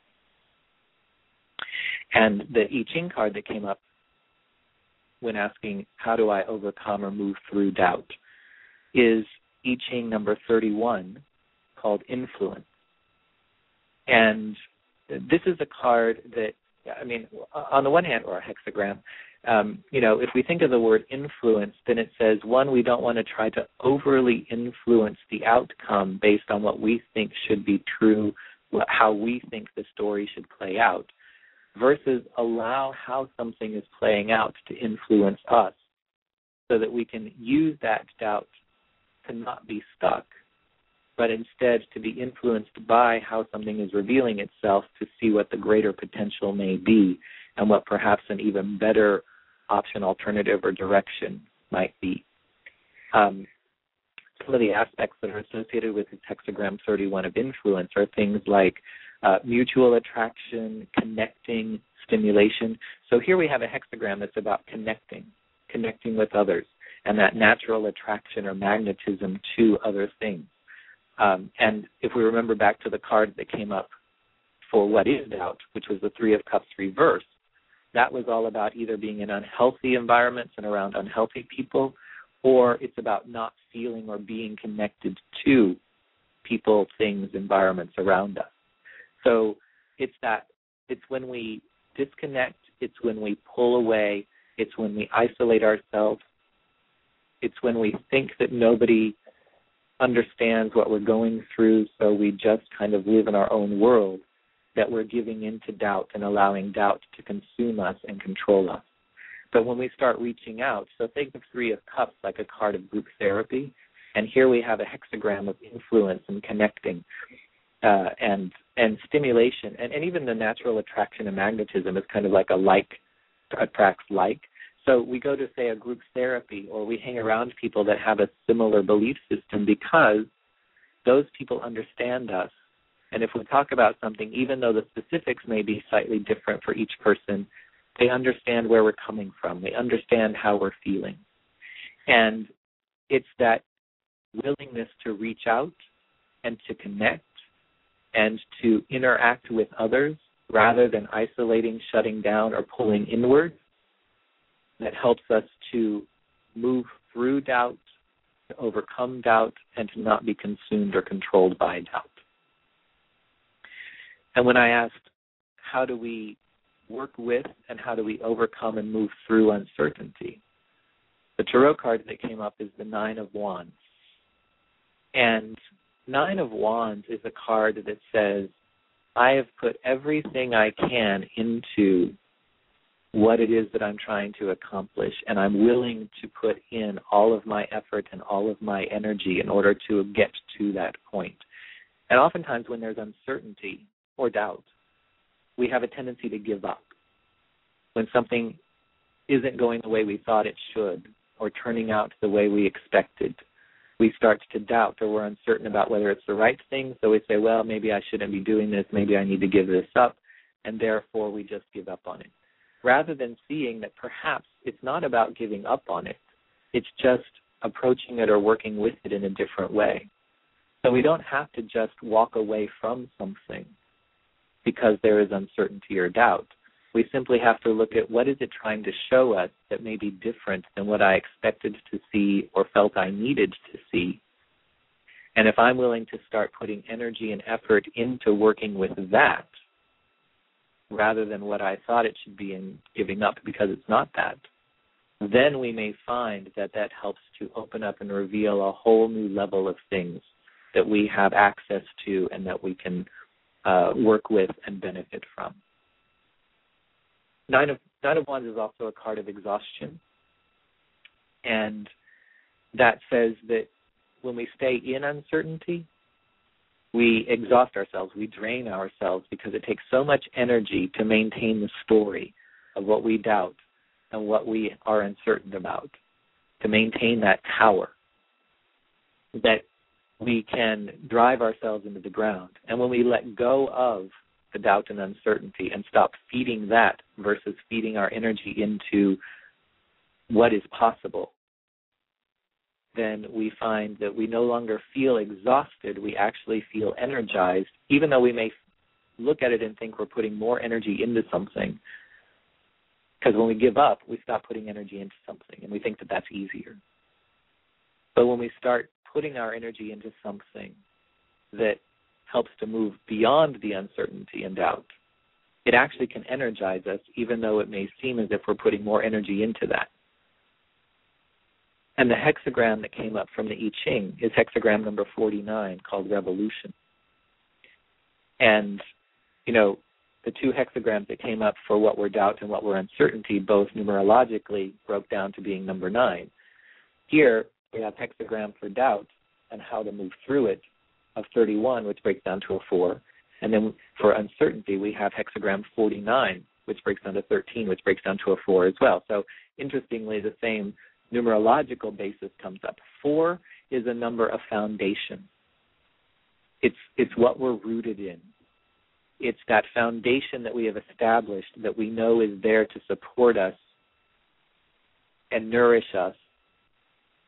And the I Ching card that came up when asking how do I overcome or move through doubt is I Ching number 31 called Influence. And this is a card that, I mean, on the one hand, or a hexagram, if we think of the word influence, then it says, one, we don't want to try to overly influence the outcome based on what we think should be true, how we think the story should play out, versus allow how something is playing out to influence us so that we can use that doubt to not be stuck, but instead to be influenced by how something is revealing itself to see what the greater potential may be and what perhaps an even better option, alternative, or direction might be. Some of the aspects that are associated with the hexagram 31 of influence are things like mutual attraction, connecting, stimulation. So here we have a hexagram that's about connecting with others. and that natural attraction or magnetism to other things. And if we remember back to the card that came up for what is doubt, which was the Three of Cups reverse, that was all about either being in unhealthy environments and around unhealthy people, or it's about not feeling or being connected to people, things, environments around us. So it's when we disconnect, it's when we pull away, it's when we isolate ourselves, it's when we think that nobody understands what we're going through, so we just kind of live in our own world, that we're giving into doubt and allowing doubt to consume us and control us. But when we start reaching out, so think of Three of Cups like a card of group therapy, and here we have a hexagram of influence and connecting and stimulation, and even the natural attraction and magnetism is kind of like a like attracts like. So we go to, say, a group therapy, or we hang around people that have a similar belief system because those people understand us. And if we talk about something, even though the specifics may be slightly different for each person, they understand where we're coming from. They understand how we're feeling. And it's that willingness to reach out and to connect and to interact with others rather than isolating, shutting down, or pulling inward that helps us to move through doubt, to overcome doubt, and to not be consumed or controlled by doubt. And when I asked, how do we work with and how do we overcome and move through uncertainty, the tarot card that came up is the Nine of Wands. And Nine of Wands is a card that says, I have put everything I can into what it is that I'm trying to accomplish, and I'm willing to put in all of my effort and all of my energy in order to get to that point. And oftentimes when there's uncertainty or doubt, we have a tendency to give up. When something isn't going the way we thought it should or turning out the way we expected, we start to doubt, or we're uncertain about whether it's the right thing. So we say, well, maybe I shouldn't be doing this. Maybe I need to give this up. And therefore, we just give up on it. Rather than seeing that perhaps it's not about giving up on it. It's just approaching it or working with it in a different way. So we don't have to just walk away from something because there is uncertainty or doubt. We simply have to look at what is it trying to show us that may be different than what I expected to see or felt I needed to see. And if I'm willing to start putting energy and effort into working with that, rather than what I thought it should be and giving up because it's not that, then we may find that that helps to open up and reveal a whole new level of things that we have access to and that we can work with and benefit from. Nine of Wands is also a card of exhaustion. And that says that when we stay in uncertainty, we exhaust ourselves, we drain ourselves because it takes so much energy to maintain the story of what we doubt and what we are uncertain about, to maintain that tower, that we can drive ourselves into the ground. And when we let go of the doubt and uncertainty and stop feeding that versus feeding our energy into what is possible, then we find that we no longer feel exhausted. We actually feel energized, even though we may look at it and think we're putting more energy into something. Because when we give up, we stop putting energy into something, and we think that that's easier. But when we start putting our energy into something that helps to move beyond the uncertainty and doubt, it actually can energize us, even though it may seem as if we're putting more energy into that. And the hexagram that came up from the I Ching is hexagram number 49, called Revolution. And, you know, the two hexagrams that came up for what were doubt and what were uncertainty, both numerologically broke down to being number 9. Here, we have hexagram for doubt and how to move through it of 31, which breaks down to a 4. And then for uncertainty, we have hexagram 49, which breaks down to 13, which breaks down to a 4 as well. So interestingly, the same numerological basis comes up. 4 is a number of foundation. It's what we're rooted in. It's that foundation that we have established that we know is there to support us and nourish us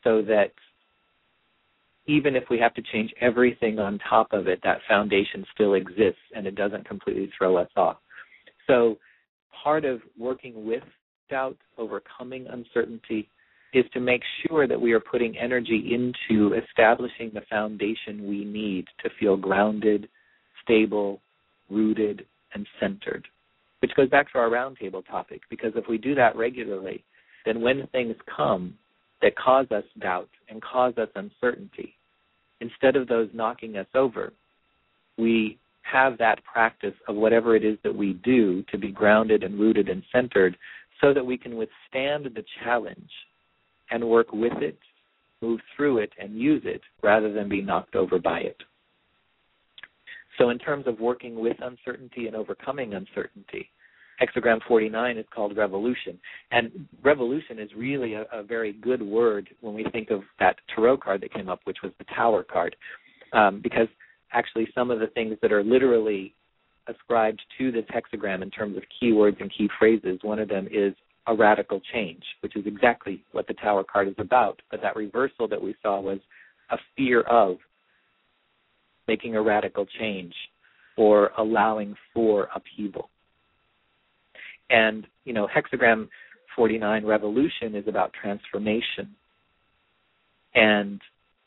so that even if we have to change everything on top of it, that foundation still exists and it doesn't completely throw us off. So part of working with doubt, overcoming uncertainty, is to make sure that we are putting energy into establishing the foundation we need to feel grounded, stable, rooted, and centered, which goes back to our roundtable topic, because if we do that regularly, then when things come that cause us doubt and cause us uncertainty, instead of those knocking us over, we have that practice of whatever it is that we do to be grounded and rooted and centered so that we can withstand the challenge and work with it, move through it, and use it rather than be knocked over by it. So in terms of working with uncertainty and overcoming uncertainty, hexagram 49 is called revolution. And revolution is really a very good word when we think of that tarot card that came up, which was the Tower card, because actually some of the things that are literally ascribed to this hexagram in terms of keywords and key phrases, one of them is a radical change, which is exactly what the Tower card is about. But that reversal that we saw was a fear of making a radical change or allowing for upheaval. And, you know, hexagram 49 revolution is about transformation and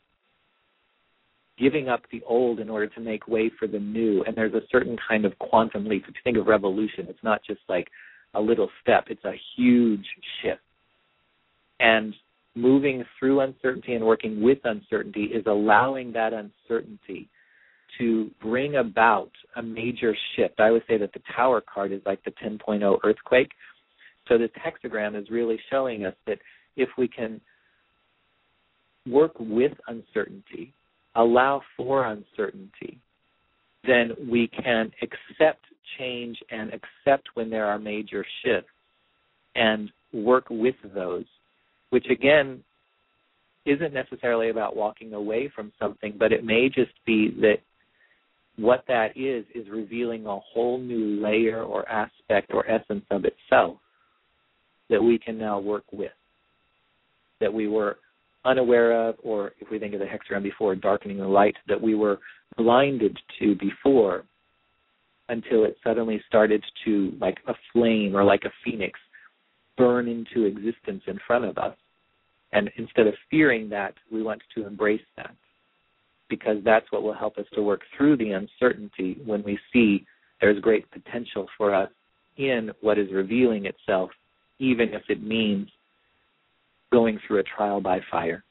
giving up the old in order to make way for the new. And there's a certain kind of quantum leap. If you think of revolution, it's not just like a little step. It's a huge shift. And moving through uncertainty and working with uncertainty is allowing that uncertainty to bring about a major shift. I always say that the Tower card is like the 10.0 earthquake. So this hexagram is really showing us that if we can work with uncertainty, allow for uncertainty, then we can accept change and accept when there are major shifts and work with those, which again isn't necessarily about walking away from something, but it may just be that what that is revealing a whole new layer or aspect or essence of itself that we can now work with, that we were unaware of, or if we think of the hexagram before, darkening the light, that we were blinded to before until it suddenly started to, like a flame or like a phoenix, burn into existence in front of us. And instead of fearing that, we want to embrace that, because that's what will help us to work through the uncertainty when we see there's great potential for us in what is revealing itself, even if it means going through a trial by fire.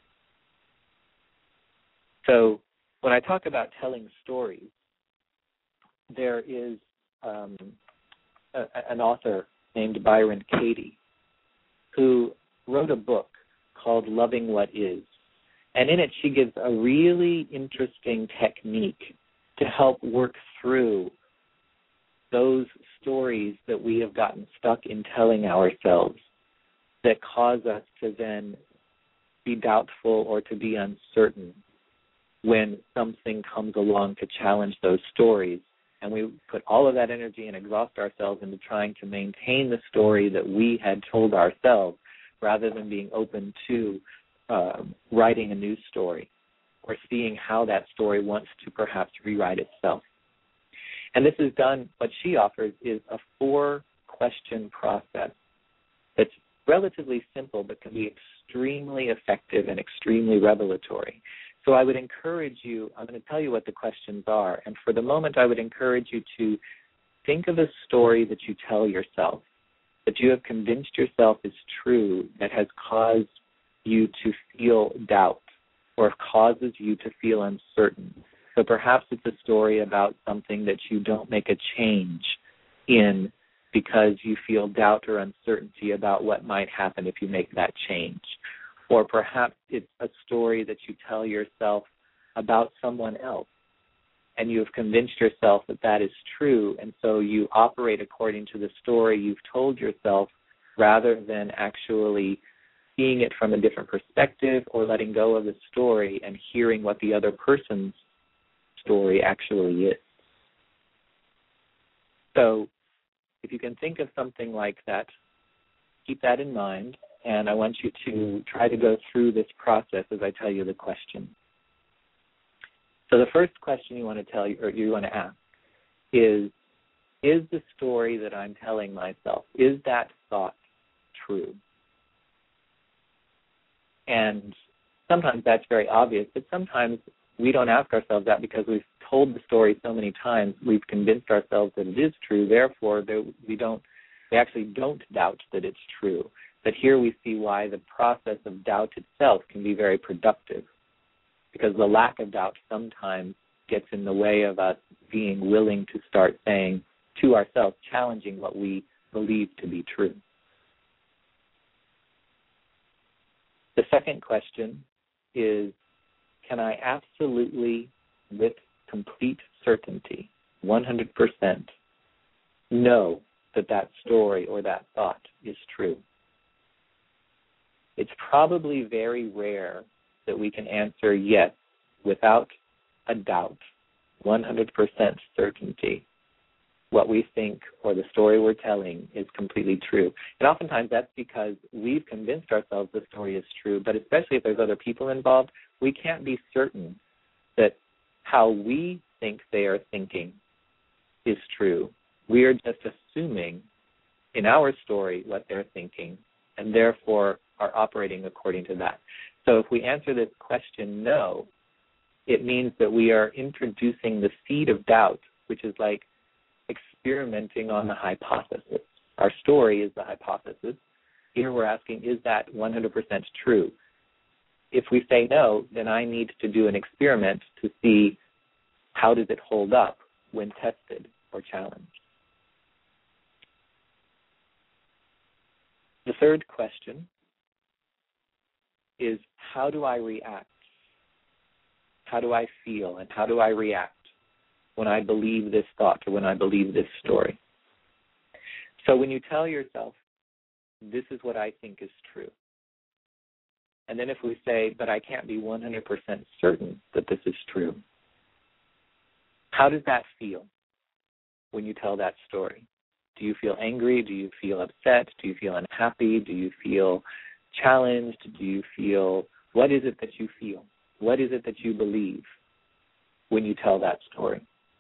So when I talk about telling stories, there is an author named Byron Katie who wrote a book called Loving What Is. And in it, she gives a really interesting technique to help work through those stories that we have gotten stuck in telling ourselves that cause us to then be doubtful or to be uncertain when something comes along to challenge those stories. And we put all of that energy and exhaust ourselves into trying to maintain the story that we had told ourselves rather than being open to writing a new story or seeing how that story wants to perhaps rewrite itself. And this is done, what she offers is a 4-question process that's relatively simple but can be extremely effective and extremely revelatory. So I would encourage you, I'm going to tell you what the questions are, and for the moment I would encourage you to think of a story that you tell yourself, that you have convinced yourself is true, that has caused you to feel doubt or causes you to feel uncertain. So perhaps it's a story about something that you don't make a change in because you feel doubt or uncertainty about what might happen if you make that change. Or perhaps it's a story that you tell yourself about someone else, and you have convinced yourself that that is true, and so you operate according to the story you've told yourself rather than actually seeing it from a different perspective or letting go of the story and hearing what the other person's story actually is. So if you can think of something like that, keep that in mind and I want you to try to go through this process as I tell you the question. So the first question you want to tell you, or you want to ask, is the story that I'm telling myself, is that thought true? And sometimes that's very obvious, but sometimes we don't ask ourselves that because we've told the story so many times, we've convinced ourselves that it is true, therefore we actually don't doubt that it's true. But here we see why the process of doubt itself can be very productive, because the lack of doubt sometimes gets in the way of us being willing to start saying to ourselves, challenging what we believe to be true. The second question is, can I absolutely, with complete certainty, 100%, know that story or that thought is true? It's probably very rare that we can answer yes without a doubt, 100% certainty. What we think or the story we're telling is completely true. And oftentimes that's because we've convinced ourselves the story is true, but especially if there's other people involved, we can't be certain that how we think they are thinking is true. We are just assuming in our story what they're thinking, and therefore are operating according to that. So if we answer this question no, it means that we are introducing the seed of doubt, which is like experimenting on the hypothesis. Our story is the hypothesis. Here we're asking, is that 100% true? If we say no, then I need to do an experiment to see how does it hold up when tested or challenged. The third question is, how do I react? How do I feel and how do I react when I believe this thought or when I believe this story? So when you tell yourself, this is what I think is true, and then if we say, but I can't be 100% certain that this is true, how does that feel when you tell that story? Do you feel angry? Do you feel upset? Do you feel unhappy? Do you feel challenged? Do you feel, what is it that you feel? What is it that you believe when you tell that story?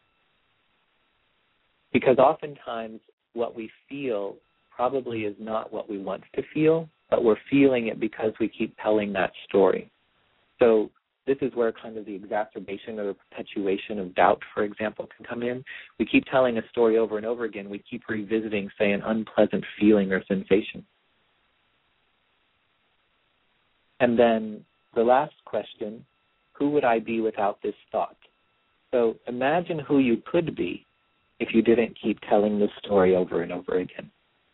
Because oftentimes what we feel probably is not what we want to feel, but we're feeling it because we keep telling that story. So this is where kind of the exacerbation or the perpetuation of doubt, for example, can come in. We keep telling a story over and over again. We keep revisiting, say, an unpleasant feeling or sensation. And then the last question, who would I be without this thought? So imagine who you could be if you didn't keep telling the story over and over again.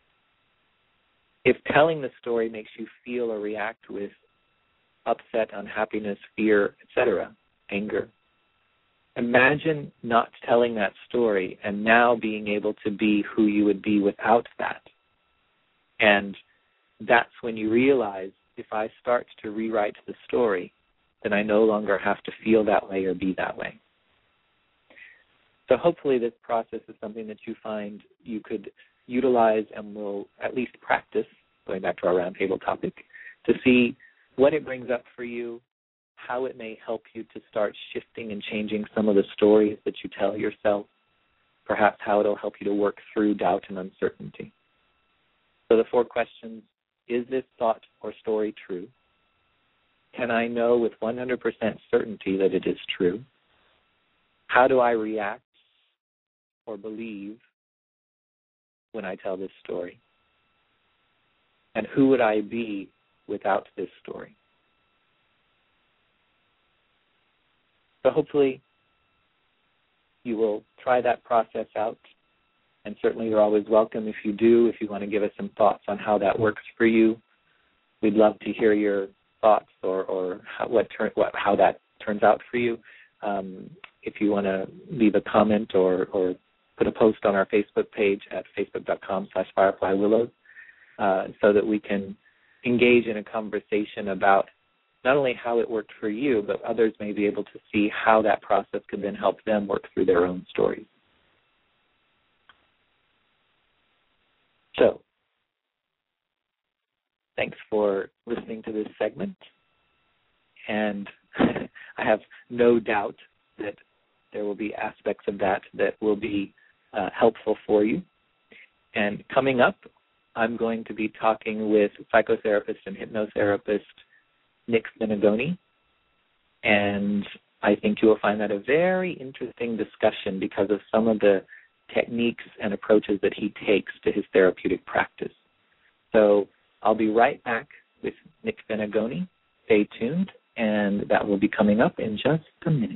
If telling the story makes you feel or react with upset, unhappiness, fear, etc., anger, imagine not telling that story and now being able to be who you would be without that. And that's when you realize, if I start to rewrite the story, then I no longer have to feel that way or be that way. So hopefully this process is something that you find you could utilize and will at least practice, going back to our roundtable topic, to see what it brings up for you, how it may help you to start shifting and changing some of the stories that you tell yourself, perhaps how it will help you to work through doubt and uncertainty. So the 4 questions: is this thought or story true? Can I know with 100% certainty that it is true? How do I react or believe when I tell this story? And who would I be without this story? So hopefully you will try that process out, and certainly you're always welcome if you do, if you want to give us some thoughts on how that works for you. We'd love to hear your thoughts or how that turns out for you. If you want to leave a comment or put a post on our Facebook page at facebook.com/fireflywillows so that we can engage in a conversation about not only how it worked for you, but others may be able to see how that process could then help them work through their own stories. So, Thanks for listening to this segment. And I have no doubt that there will be aspects of that will be helpful for you. And coming up, I'm going to be talking with psychotherapist and hypnotherapist Nick Venegoni. And I think you will find that a very interesting discussion because of some of the techniques and approaches that he takes to his therapeutic practice. So I'll be right back with Nick Venegoni. Stay tuned, and that will be coming up in just a minute.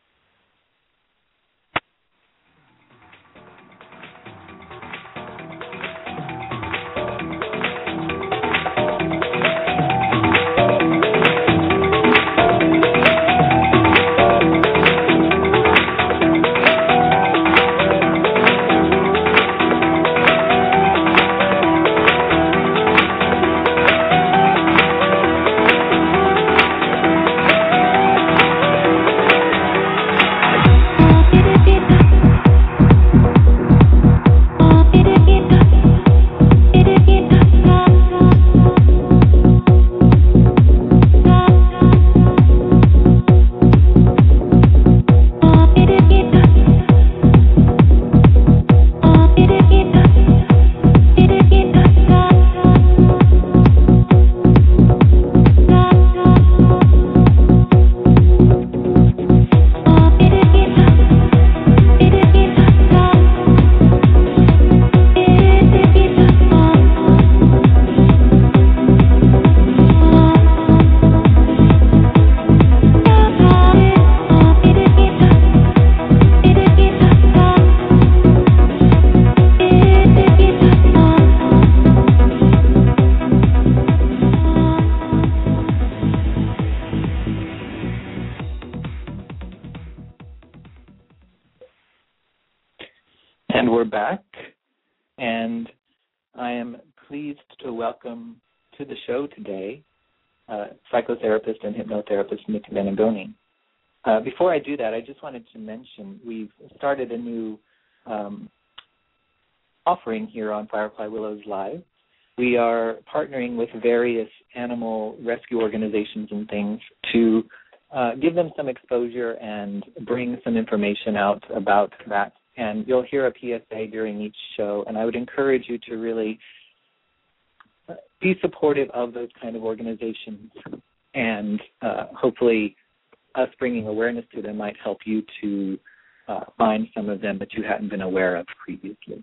And we're back, and I am pleased to welcome to the show today psychotherapist and hypnotherapist Nick Venegoni. Before I do that, I just wanted to mention we've started a new offering here on Firefly Willows Live. We are partnering with various animal rescue organizations and things to give them some exposure and bring some information out about that. And you'll hear a PSA during each show, and I would encourage you to really be supportive of those kind of organizations, and hopefully us bringing awareness to them might help you to find some of them that you hadn't been aware of previously.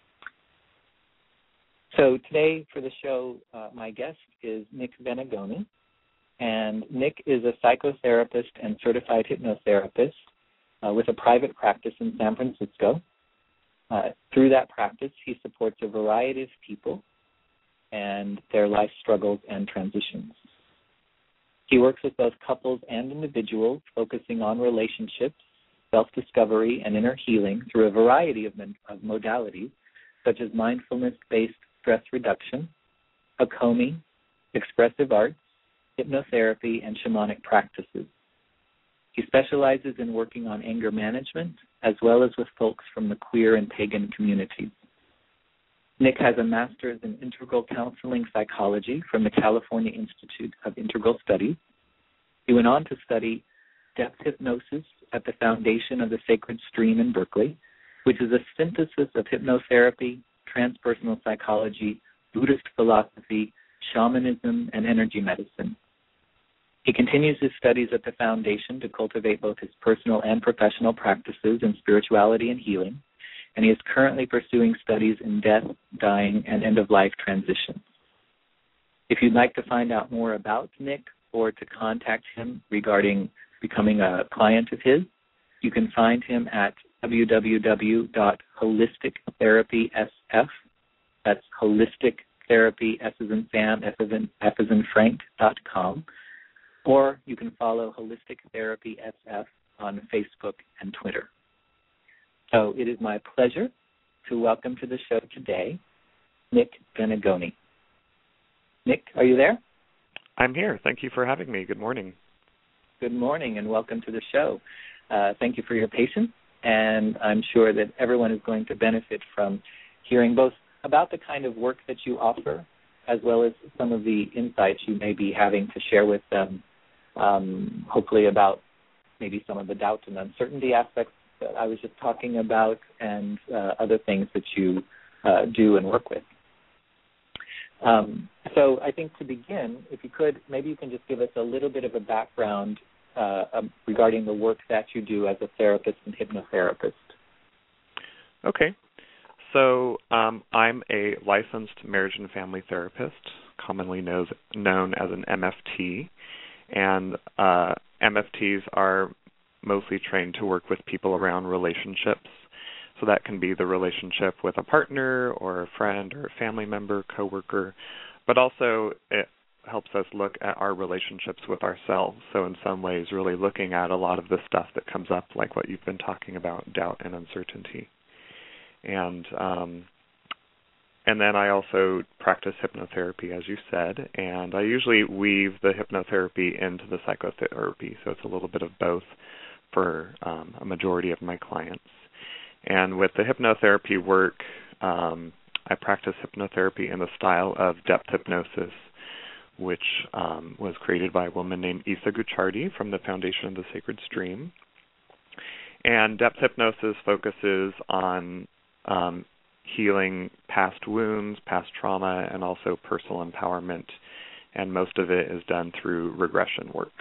So today for the show, my guest is Nick Venegoni, and Nick is a psychotherapist and certified hypnotherapist with a private practice in San Francisco. Through that practice, he supports a variety of people and their life struggles and transitions. He works with both couples and individuals, focusing on relationships, self-discovery, and inner healing through a variety of modalities, such as mindfulness-based stress reduction, Hakomi, expressive arts, hypnotherapy, and shamanic practices. He specializes in working on anger management, as well as with folks from the queer and pagan communities. Nick has a master's in integral counseling psychology from the California Institute of Integral Studies. He went on to study depth hypnosis at the Foundation of the Sacred Stream in Berkeley, which is a synthesis of hypnotherapy, transpersonal psychology, Buddhist philosophy, shamanism, and energy medicine. He continues his studies at the Foundation to cultivate both his personal and professional practices in spirituality and healing, and he is currently pursuing studies in death, dying, and end-of-life transitions. If you'd like to find out more about Nick or to contact him regarding becoming a client of his, you can find him at www.holistictherapysf, that's holistic therapy, S as in Sam, F as in Frank.com, or you can follow Holistic Therapy SF on Facebook and Twitter. So it is my pleasure to welcome to the show today Nick Venegoni. Nick, are you there? I'm here. Thank you for having me. Good morning. Good morning and welcome to the show. Thank you for your patience, and I'm sure that everyone is going to benefit from hearing both about the kind of work that you offer as well as some of the insights you may be having to share with them, hopefully about maybe some of the doubt and uncertainty aspects that I was just talking about, and other things that you do and work with. So I think to begin, if you could, maybe you can just give us a little bit of a background regarding the work that you do as a therapist and hypnotherapist. Okay. So I'm a licensed marriage and family therapist, commonly known as an MFT, and MFTs are mostly trained to work with people around relationships. So that can be the relationship with a partner or a friend or a family member, coworker, but also it helps us look at our relationships with ourselves. So in some ways, really looking at a lot of the stuff that comes up, like what you've been talking about, doubt and uncertainty. And then I also practice hypnotherapy, as you said, and I usually weave the hypnotherapy into the psychotherapy, so it's a little bit of both for a majority of my clients. And with the hypnotherapy work, I practice hypnotherapy in the style of depth hypnosis, which was created by a woman named Isa Gucciardi from the Foundation of the Sacred Stream. And depth hypnosis focuses on healing past wounds, past trauma, and also personal empowerment, and most of it is done through regression work.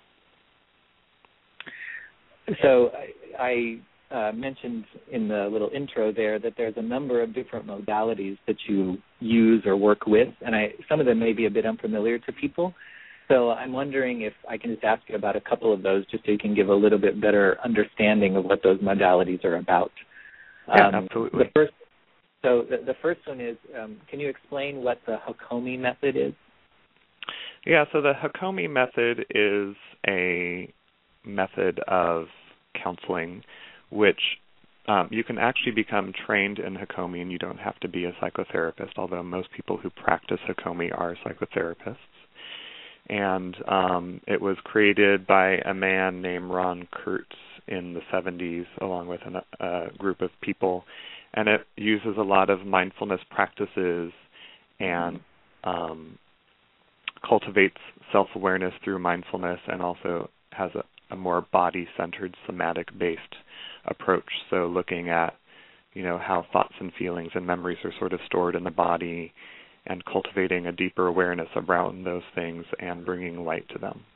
So I mentioned in the little intro there that there's a number of different modalities that you use or work with, and some of them may be a bit unfamiliar to people. So I'm wondering if I can just ask you about a couple of those just so you can give a little bit better understanding of what those modalities are about. Yeah, absolutely. The first one is, can you explain what the Hakomi method is? Yeah, so the Hakomi method is a method of counseling which you can actually become trained in Hakomi, and you don't have to be a psychotherapist, although most people who practice Hakomi are psychotherapists. And it was created by a man named Ron Kurtz in the 70s, along with a group of people. And it uses a lot of mindfulness practices and cultivates self-awareness through mindfulness, and also has a more body-centered, somatic-based approach. So looking at, how thoughts and feelings and memories are sort of stored in the body, and cultivating a deeper awareness around those things and bringing light to them.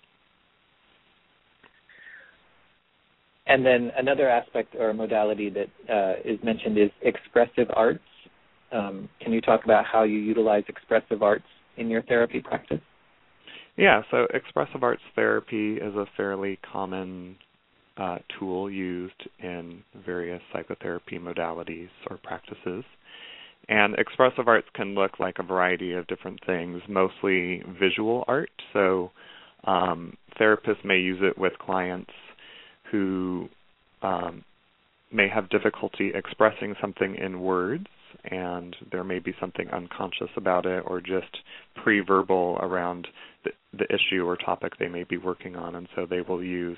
And then another aspect or modality that is mentioned is expressive arts. Can you talk about how you utilize expressive arts in your therapy practice? Yeah, so expressive arts therapy is a fairly common tool used in various psychotherapy modalities or practices. And expressive arts can look like a variety of different things, mostly visual art. So therapists may use it with clients who may have difficulty expressing something in words, and there may be something unconscious about it, or just pre-verbal around the issue or topic they may be working on. And so they will use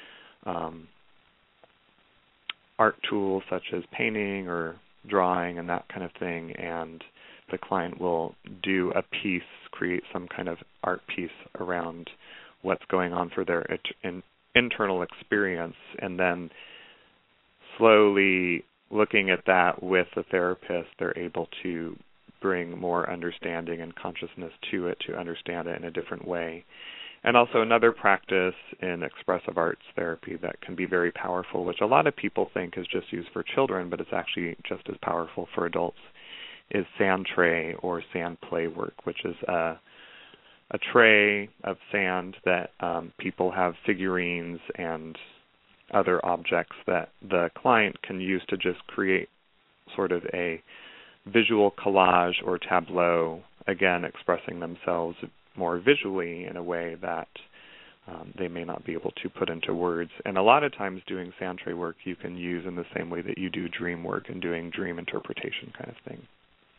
art tools such as painting or drawing and that kind of thing, and the client will do a piece, create some kind of art piece around what's going on for their internal experience, and then slowly looking at that with the therapist, they're able to bring more understanding and consciousness to it, to understand it in a different way. And also another practice in expressive arts therapy that can be very powerful, which a lot of people think is just used for children, but it's actually just as powerful for adults, is sand tray or sand play work, which is a tray of sand that people have figurines and other objects that the client can use to just create sort of a visual collage or tableau, again, expressing themselves more visually in a way that they may not be able to put into words. And a lot of times doing sand tray work you can use in the same way that you do dream work and doing dream interpretation kind of thing.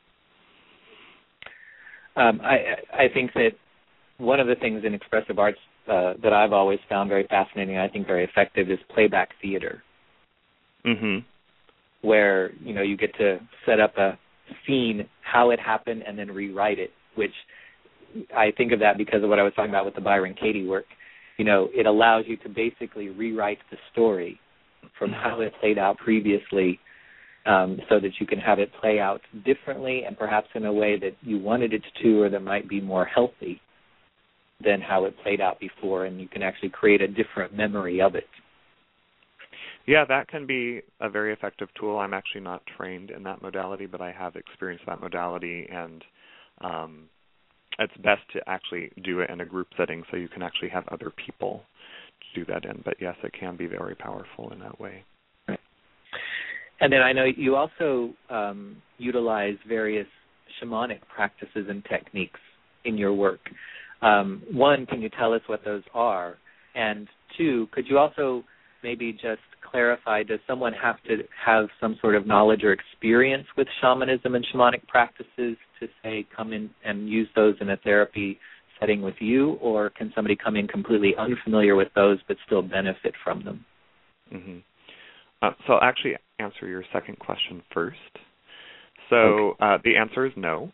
I think that one of the things in expressive arts that I've always found very fascinating, I think very effective, is playback theater. Mm-hmm. Where, you get to set up a scene, how it happened, and then rewrite it which I think of that because of what I was talking about with the Byron Katie work. It allows you to basically rewrite the story from how it played out previously, so that you can have it play out differently and perhaps in a way that you wanted it to, or that might be more healthy than how it played out before, and you can actually create a different memory of it. Yeah, that can be a very effective tool. I'm actually not trained in that modality, but I have experienced that modality, and it's best to actually do it in a group setting so you can actually have other people to do that in. But yes, it can be very powerful in that way. Right. And then I know you also utilize various shamanic practices and techniques in your work. One, can you tell us what those are? And two, could you also maybe just clarify, does someone have to have some sort of knowledge or experience with shamanism and shamanic practices to, say, come in and use those in a therapy setting with you, or can somebody come in completely unfamiliar with those but still benefit from them? Mm-hmm. So I'll actually answer your second question first. So the answer is no.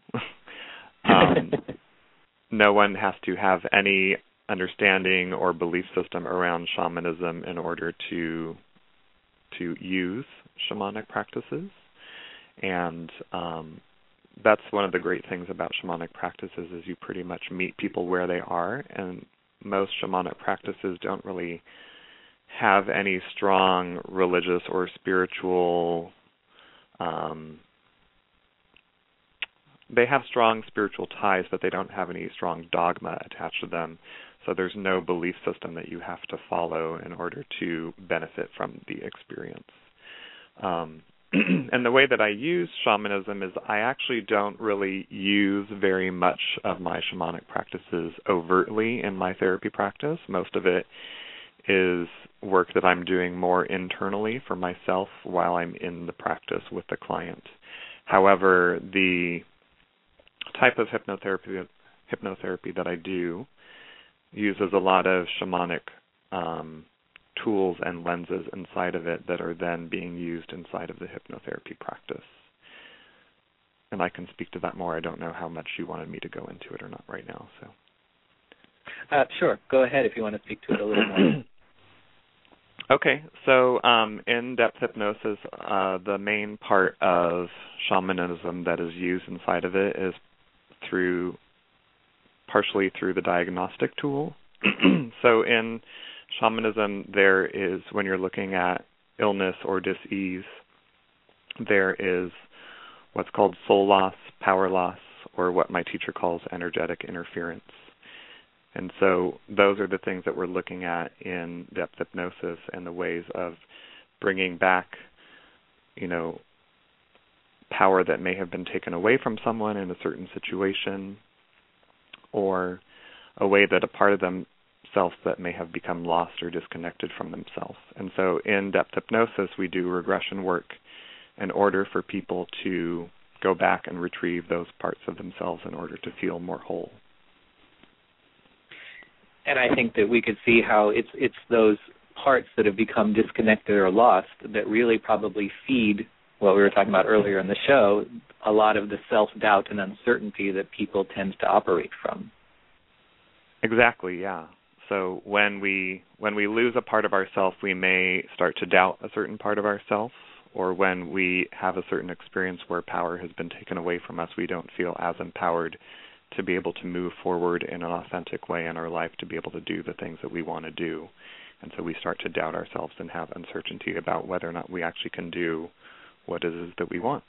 No one has to have any understanding or belief system around shamanism in order to use shamanic practices. And that's one of the great things about shamanic practices is you pretty much meet people where they are, and most shamanic practices don't really have any strong religious or spiritual they have strong spiritual ties, but they don't have any strong dogma attached to them. So there's no belief system that you have to follow in order to benefit from the experience. And the way that I use shamanism is I actually don't really use very much of my shamanic practices overtly in my therapy practice. Most of it is work that I'm doing more internally for myself while I'm in the practice with the client. However, the type of hypnotherapy that I do uses a lot of shamanic tools and lenses inside of it that are then being used inside of the hypnotherapy practice. And I can speak to that more. I don't know how much you wanted me to go into it or not right now. So, sure. Go ahead if you want to speak to it a little more. Okay. So in-depth hypnosis, the main part of shamanism that is used inside of it is partially through the diagnostic tool. So in shamanism, there is, when you're looking at illness or dis-ease, there is what's called soul loss, power loss, or what my teacher calls energetic interference. And so those are the things that we're looking at in depth hypnosis and the ways of bringing back, power that may have been taken away from someone in a certain situation, or a way that a part of themselves that may have become lost or disconnected from themselves. And so in depth hypnosis, we do regression work in order for people to go back and retrieve those parts of themselves in order to feel more whole. And I think that we could see how it's those parts that have become disconnected or lost that really probably feed what we were talking about earlier in the show, a lot of the self-doubt and uncertainty that people tend to operate from. Exactly, yeah. So when we lose a part of ourself, we may start to doubt a certain part of ourself, or when we have a certain experience where power has been taken away from us, we don't feel as empowered to be able to move forward in an authentic way in our life, to be able to do the things that we want to do. And so we start to doubt ourselves and have uncertainty about whether or not we actually can do what it is that we want.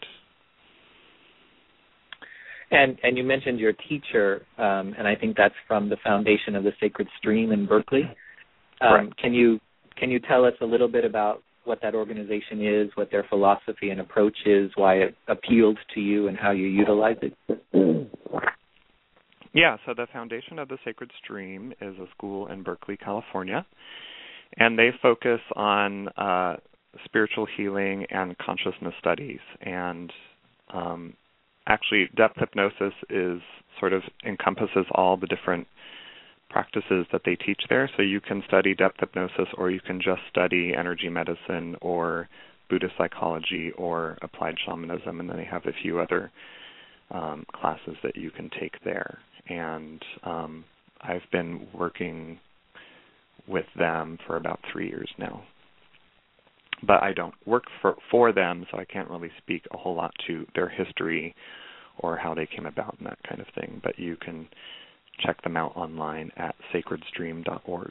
And you mentioned your teacher, and I think that's from the Foundation of the Sacred Stream in Berkeley. Can you tell us a little bit about what that organization is, what their philosophy and approach is, why it appealed to you, and how you utilize it? Yeah, so the Foundation of the Sacred Stream is a school in Berkeley, California, and they focus on spiritual healing and consciousness studies. And actually, depth hypnosis sort of encompasses all the different practices that they teach there. So you can study depth hypnosis, or you can just study energy medicine or Buddhist psychology or applied shamanism, and then they have a few other classes that you can take there. And I've been working with them for about 3 years now. But I don't work for them, so I can't really speak a whole lot to their history or how they came about and that kind of thing. But you can check them out online at sacredstream.org.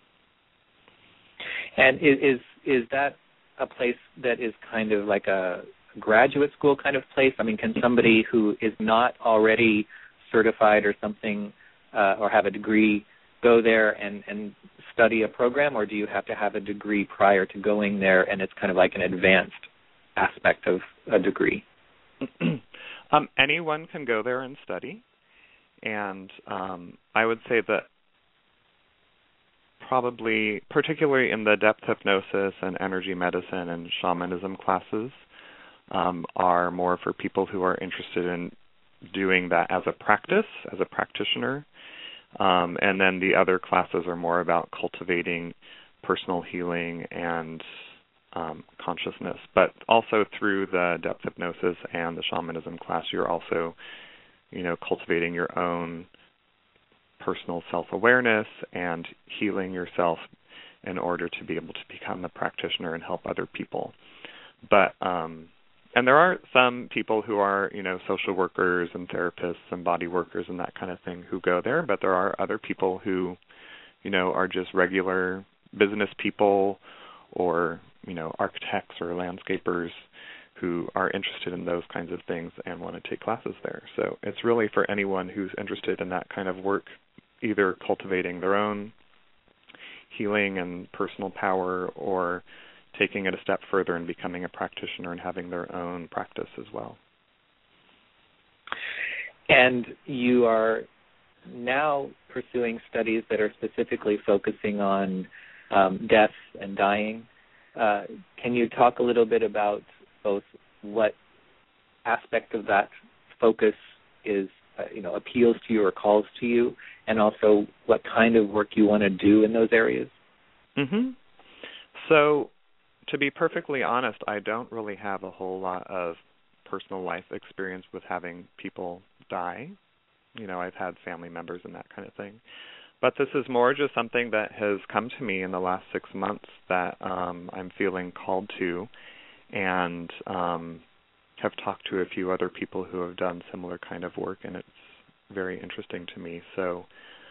And is that a place that is kind of like a graduate school kind of place? I mean, can somebody who is not already certified or something or have a degree go there and study a program, or do you have to have a degree prior to going there and it's kind of like an advanced aspect of a degree? Anyone can go there and study, and I would say that probably, particularly in the depth hypnosis and energy medicine and shamanism classes, are more for people who are interested in doing that as a practice, as a practitioner. And then the other classes are more about cultivating personal healing and consciousness. But also through the depth hypnosis and the shamanism class, you're also, cultivating your own personal self-awareness and healing yourself in order to be able to become a practitioner and help other people. But and there are some people who are, social workers and therapists and body workers and that kind of thing who go there, but there are other people who, are just regular business people or, architects or landscapers who are interested in those kinds of things and want to take classes there. So it's really for anyone who's interested in that kind of work, either cultivating their own healing and personal power or taking it a step further and becoming a practitioner and having their own practice as well. And you are now pursuing studies that are specifically focusing on death and dying. Can you talk a little bit about both what aspect of that focus is, appeals to you or calls to you, and also what kind of work you want to do in those areas? Mm-hmm. So, to be perfectly honest, I don't really have a whole lot of personal life experience with having people die. I've had family members and that kind of thing. But this is more just something that has come to me in the last 6 months that I'm feeling called to, and have talked to a few other people who have done similar kind of work, and it's very interesting to me. So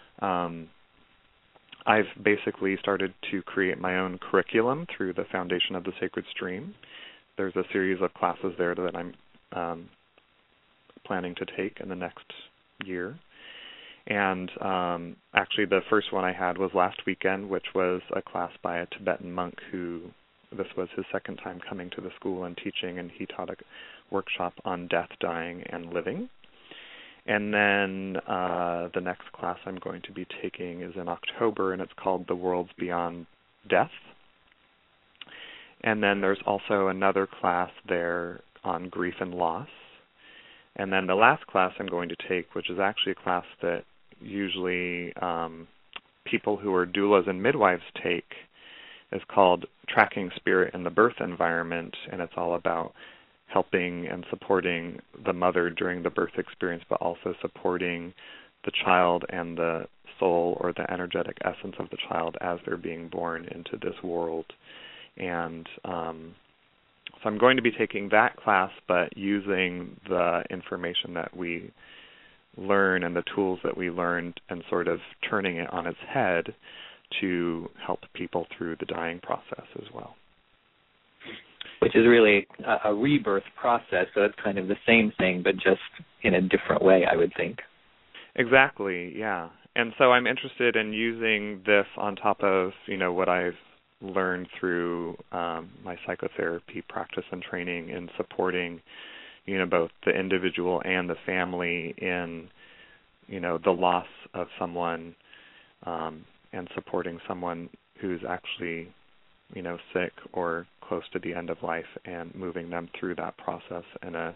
I've basically started to create my own curriculum through the Foundation of the Sacred Stream. There's a series of classes there that I'm planning to take in the next year. And actually the first one I had was last weekend, which was a class by a Tibetan monk who, this was his second time coming to the school and teaching, and he taught a workshop on death, dying, and living. And then the next class I'm going to be taking is in October, and it's called The Worlds Beyond Death. And then there's also another class there on grief and loss. And then the last class I'm going to take, which is actually a class that usually people who are doulas and midwives take, is called Tracking Spirit in the Birth Environment, and it's all about helping and supporting the mother during the birth experience, but also supporting the child and the soul or the energetic essence of the child as they're being born into this world. And so I'm going to be taking that class, but using the information that we learn and the tools that we learned and sort of turning it on its head to help people through the dying process as well. Which is really a rebirth process, so it's kind of the same thing, but just in a different way, I would think. Exactly, yeah. And so I'm interested in using this on top of, what I've learned through my psychotherapy practice and training in supporting, both the individual and the family in, the loss of someone and supporting someone who's actually, sick or close to the end of life and moving them through that process in a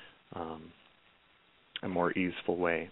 more easeful way.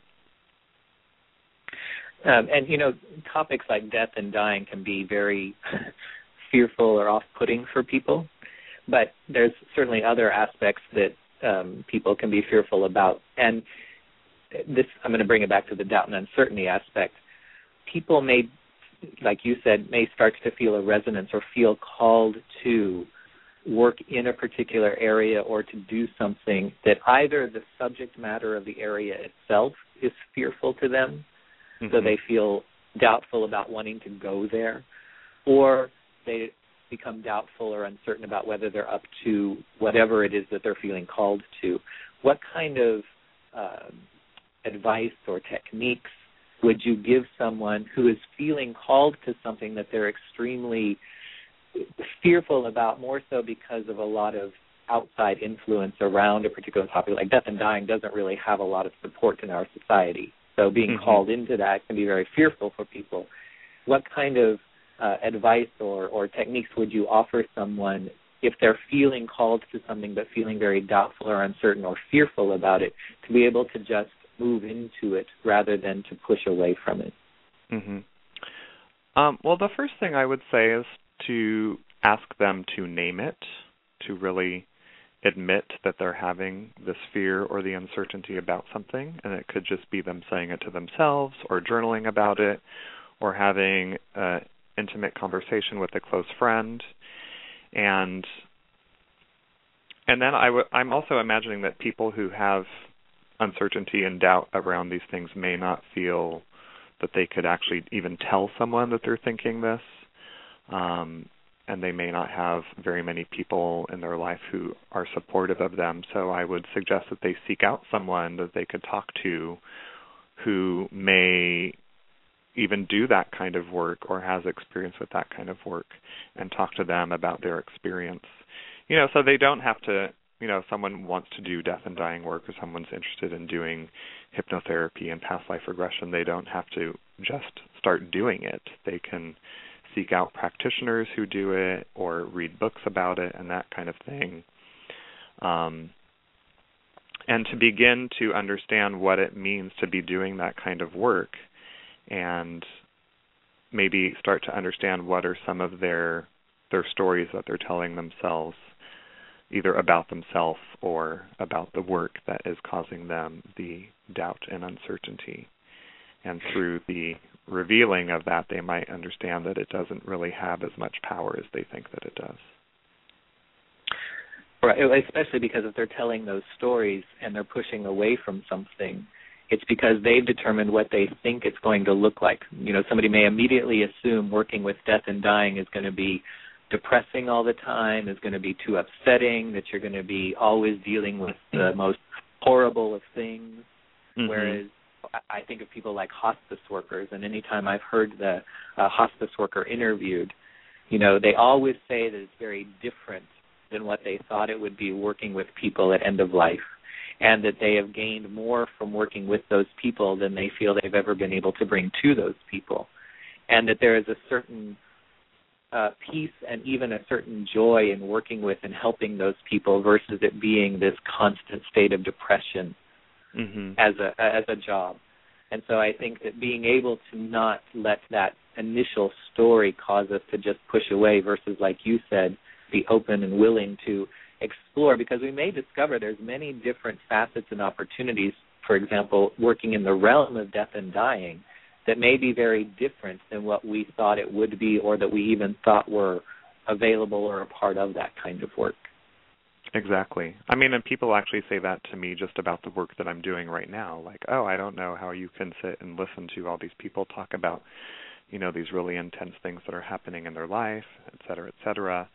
And, topics like death and dying can be very fearful or off-putting for people, but there's certainly other aspects that people can be fearful about. And this, I'm going to bring it back to the doubt and uncertainty aspect. People may, like you said, may start to feel a resonance or feel called to work in a particular area or to do something that either the subject matter of the area itself is fearful to them, so they feel doubtful about wanting to go there, or they become doubtful or uncertain about whether they're up to whatever it is that they're feeling called to. What kind of advice or techniques would you give someone who is feeling called to something that they're extremely fearful about, more so because of a lot of outside influence around a particular topic? Like death and dying doesn't really have a lot of support in our society. So being called into that can be very fearful for people. What kind of advice or techniques would you offer someone if they're feeling called to something but feeling very doubtful or uncertain or fearful about it, to be able to just move into it rather than to push away from it? Well, the first thing I would say is to ask them to name it, to really admit that they're having this fear or the uncertainty about something, and it could just be them saying it to themselves or journaling about it or having an intimate conversation with a close friend. And then I'm also imagining that people who have uncertainty and doubt around these things may not feel that they could actually even tell someone that they're thinking this. And they may not have very many people in their life who are supportive of them. So I would suggest that they seek out someone that they could talk to who may even do that kind of work or has experience with that kind of work, and talk to them about their experience. So they don't have to, if someone wants to do death and dying work or someone's interested in doing hypnotherapy and past life regression, they don't have to just start doing it. They can seek out practitioners who do it or read books about it and that kind of thing. And to begin to understand what it means to be doing that kind of work, and maybe start to understand what are some of their stories that they're telling themselves, either about themselves or about the work that is causing them the doubt and uncertainty. And through the revealing of that, they might understand that it doesn't really have as much power as they think that it does. Right, especially because if they're telling those stories and they're pushing away from something, it's because they've determined what they think it's going to look like. Somebody may immediately assume working with death and dying is going to be depressing all the time, is going to be too upsetting, that you're going to be always dealing with the most horrible of things, whereas I think of people like hospice workers, and anytime I've heard the hospice worker interviewed, they always say that it's very different than what they thought it would be working with people at end of life, and that they have gained more from working with those people than they feel they've ever been able to bring to those people, and that there is a certain peace and even a certain joy in working with and helping those people versus it being this constant state of depression as a job. And so I think that being able to not let that initial story cause us to just push away versus, like you said, be open and willing to explore, because we may discover there's many different facets and opportunities, for example, working in the realm of death and dying, that may be very different than what we thought it would be or that we even thought were available or a part of that kind of work. Exactly. I mean, and people actually say that to me just about the work that I'm doing right now. Like, oh, I don't know how you can sit and listen to all these people talk about, these really intense things that are happening in their life, et cetera, et cetera.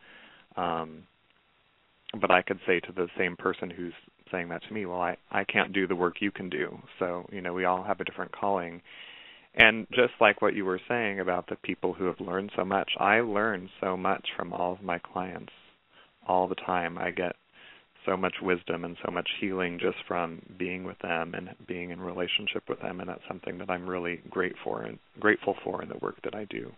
But I could say to the same person who's saying that to me, well, I can't do the work you can do. So, we all have a different calling. And just like what you were saying about the people who have learned so much, I learn so much from all of my clients all the time. I get so much wisdom and so much healing just from being with them and being in relationship with them, and that's something that I'm really grateful for in the work that I do.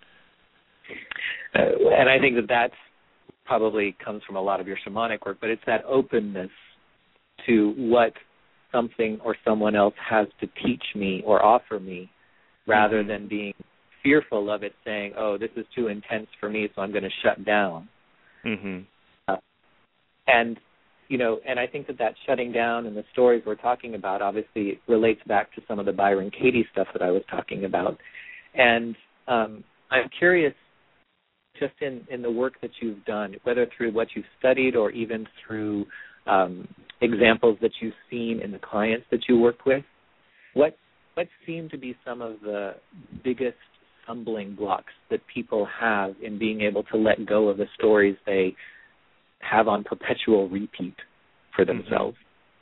And I think that probably comes from a lot of your shamanic work, but it's that openness to what something or someone else has to teach me or offer me, rather than being fearful of it, saying, oh, this is too intense for me, so I'm going to shut down. And and I think that shutting down and the stories we're talking about obviously relates back to some of the Byron Katie stuff that I was talking about. And I'm curious, just in the work that you've done, whether through what you've studied or even through examples that you've seen in the clients that you work with, what seem to be some of the biggest stumbling blocks that people have in being able to let go of the stories they have on perpetual repeat for themselves?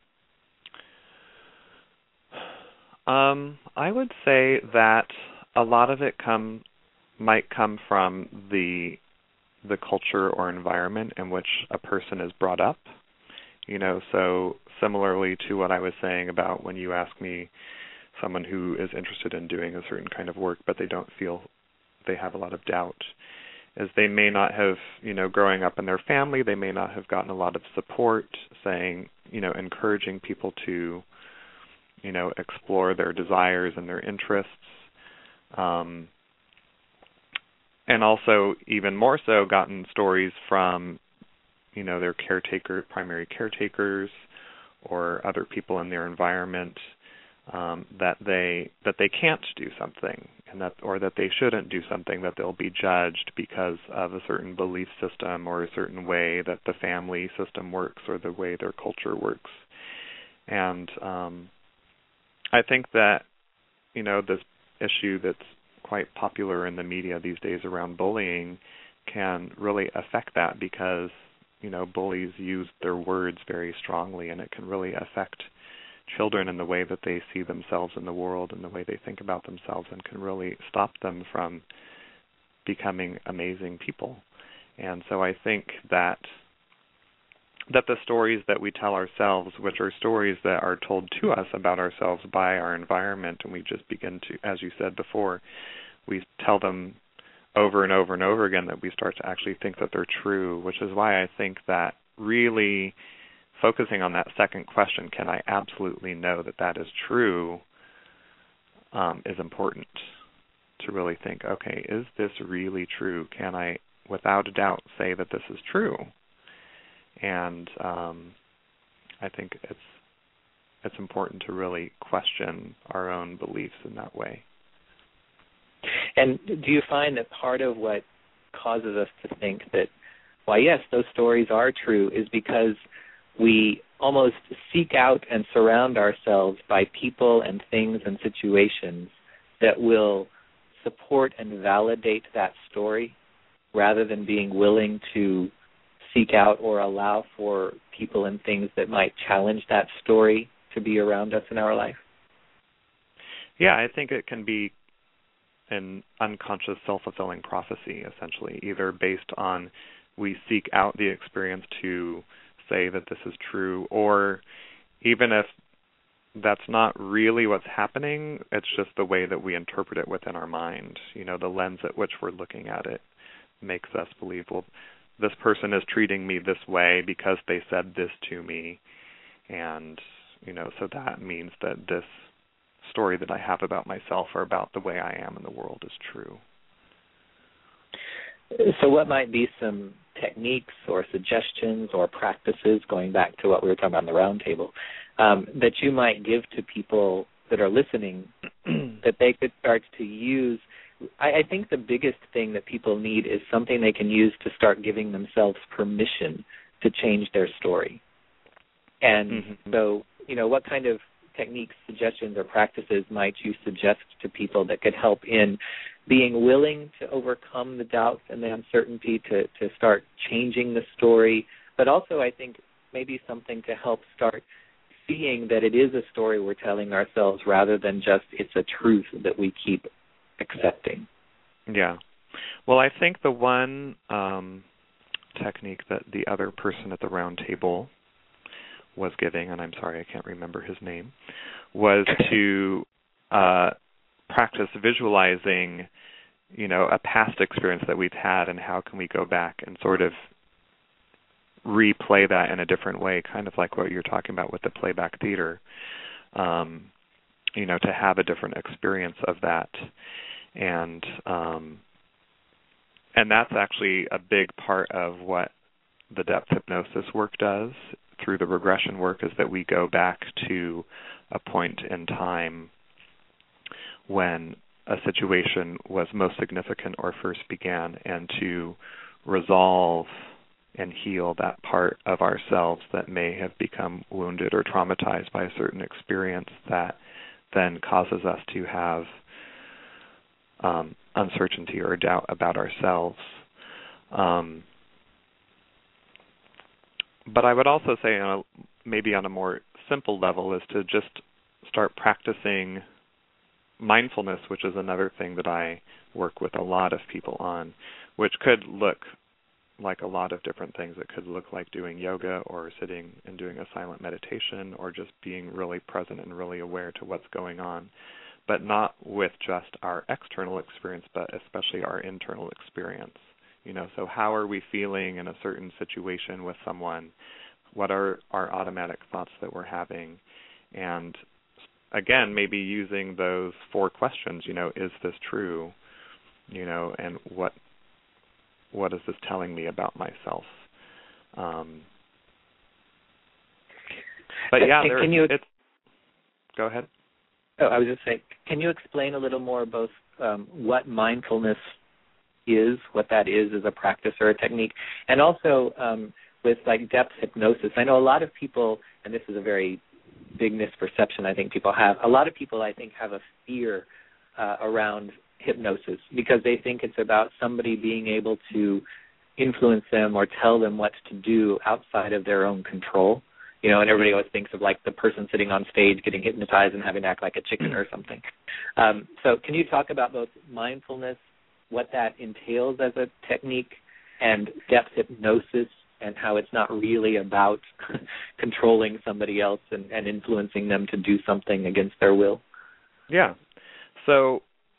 I would say that a lot of it might come from the culture or environment in which a person is brought up. So similarly to what I was saying about when you ask me someone who is interested in doing a certain kind of work, but they don't feel they have a lot of doubt, is they may not have, growing up in their family, they may not have gotten a lot of support saying, encouraging people to, explore their desires and their interests. And also even more so gotten stories from, their primary caretakers or other people in their environment that they can't do something or that they shouldn't do something, that they'll be judged because of a certain belief system or a certain way that the family system works or the way their culture works. And I think that, this issue that's quite popular in the media these days around bullying can really affect that because, bullies use their words very strongly, and it can really affect children in the way that they see themselves in the world and the way they think about themselves, and can really stop them from becoming amazing people. And so I think that the stories that we tell ourselves, which are stories that are told to us about ourselves by our environment, and we just begin to, as you said before, we tell them over and over and over again, that we start to actually think that they're true, which is why I think that really focusing on that second question, can I absolutely know that is true, is important to really think, okay, is this really true? Can I, without a doubt, say that this is true? And I think it's important to really question our own beliefs in that way. And do you find that part of what causes us to think that, why, yes, those stories are true, is because we almost seek out and surround ourselves by people and things and situations that will support and validate that story, rather than being willing to seek out or allow for people and things that might challenge that story to be around us in our life? Yeah, I think it can be an unconscious self-fulfilling prophecy, essentially, either based on we seek out the experience to say that this is true, or even if that's not really what's happening, it's just the way that we interpret it within our mind. The lens at which we're looking at it makes us believe, well, this person is treating me this way because they said this to me, and, so that means that this story that I have about myself or about the way I am in the world is true. So what might be some techniques or suggestions or practices, going back to what we were talking about in the round table, that you might give to people that are listening that they could start to use? I think the biggest thing that people need is something they can use to start giving themselves permission to change their story. And so, what kind of techniques, suggestions, or practices might you suggest to people that could help in being willing to overcome the doubts and the uncertainty to start changing the story, but also I think maybe something to help start seeing that it is a story we're telling ourselves rather than just it's a truth that we keep accepting? Yeah. Well, I think the one technique that the other person at the round table was giving, and I'm sorry, I can't remember his name, was to practice visualizing, a past experience that we've had, and how can we go back and sort of replay that in a different way, kind of like what you're talking about with the playback theater, to have a different experience of that. And that's actually a big part of what the depth hypnosis work does through the regression work is that we go back to a point in time when a situation was most significant or first began, and to resolve and heal that part of ourselves that may have become wounded or traumatized by a certain experience that then causes us to have uncertainty or doubt about ourselves. But I would also say, maybe on a more simple level, is to just start practicing mindfulness, which is another thing that I work with a lot of people on, which could look like a lot of different things. It could look like doing yoga or sitting and doing a silent meditation, or just being really present and really aware to what's going on, but not with just our external experience, but especially our internal experience. So how are we feeling in a certain situation with someone? What are our automatic thoughts that we're having? And again, maybe using those 4 questions, is this true? And what is this telling me about myself? But yeah, go ahead. Oh, I was just saying, can you explain a little more both what mindfulness is, what that is as a practice or a technique, and also with like depth hypnosis? I know a lot of people, and this is a very big misperception I think people have, a lot of people I think have a fear around hypnosis because they think it's about somebody being able to influence them or tell them what to do outside of their own control. And everybody always thinks of like the person sitting on stage getting hypnotized and having to act like a chicken or something. So can you talk about both mindfulness, what that entails as a technique, and depth hypnosis, and how it's not really about controlling somebody else and influencing them to do something against their will? Yeah. So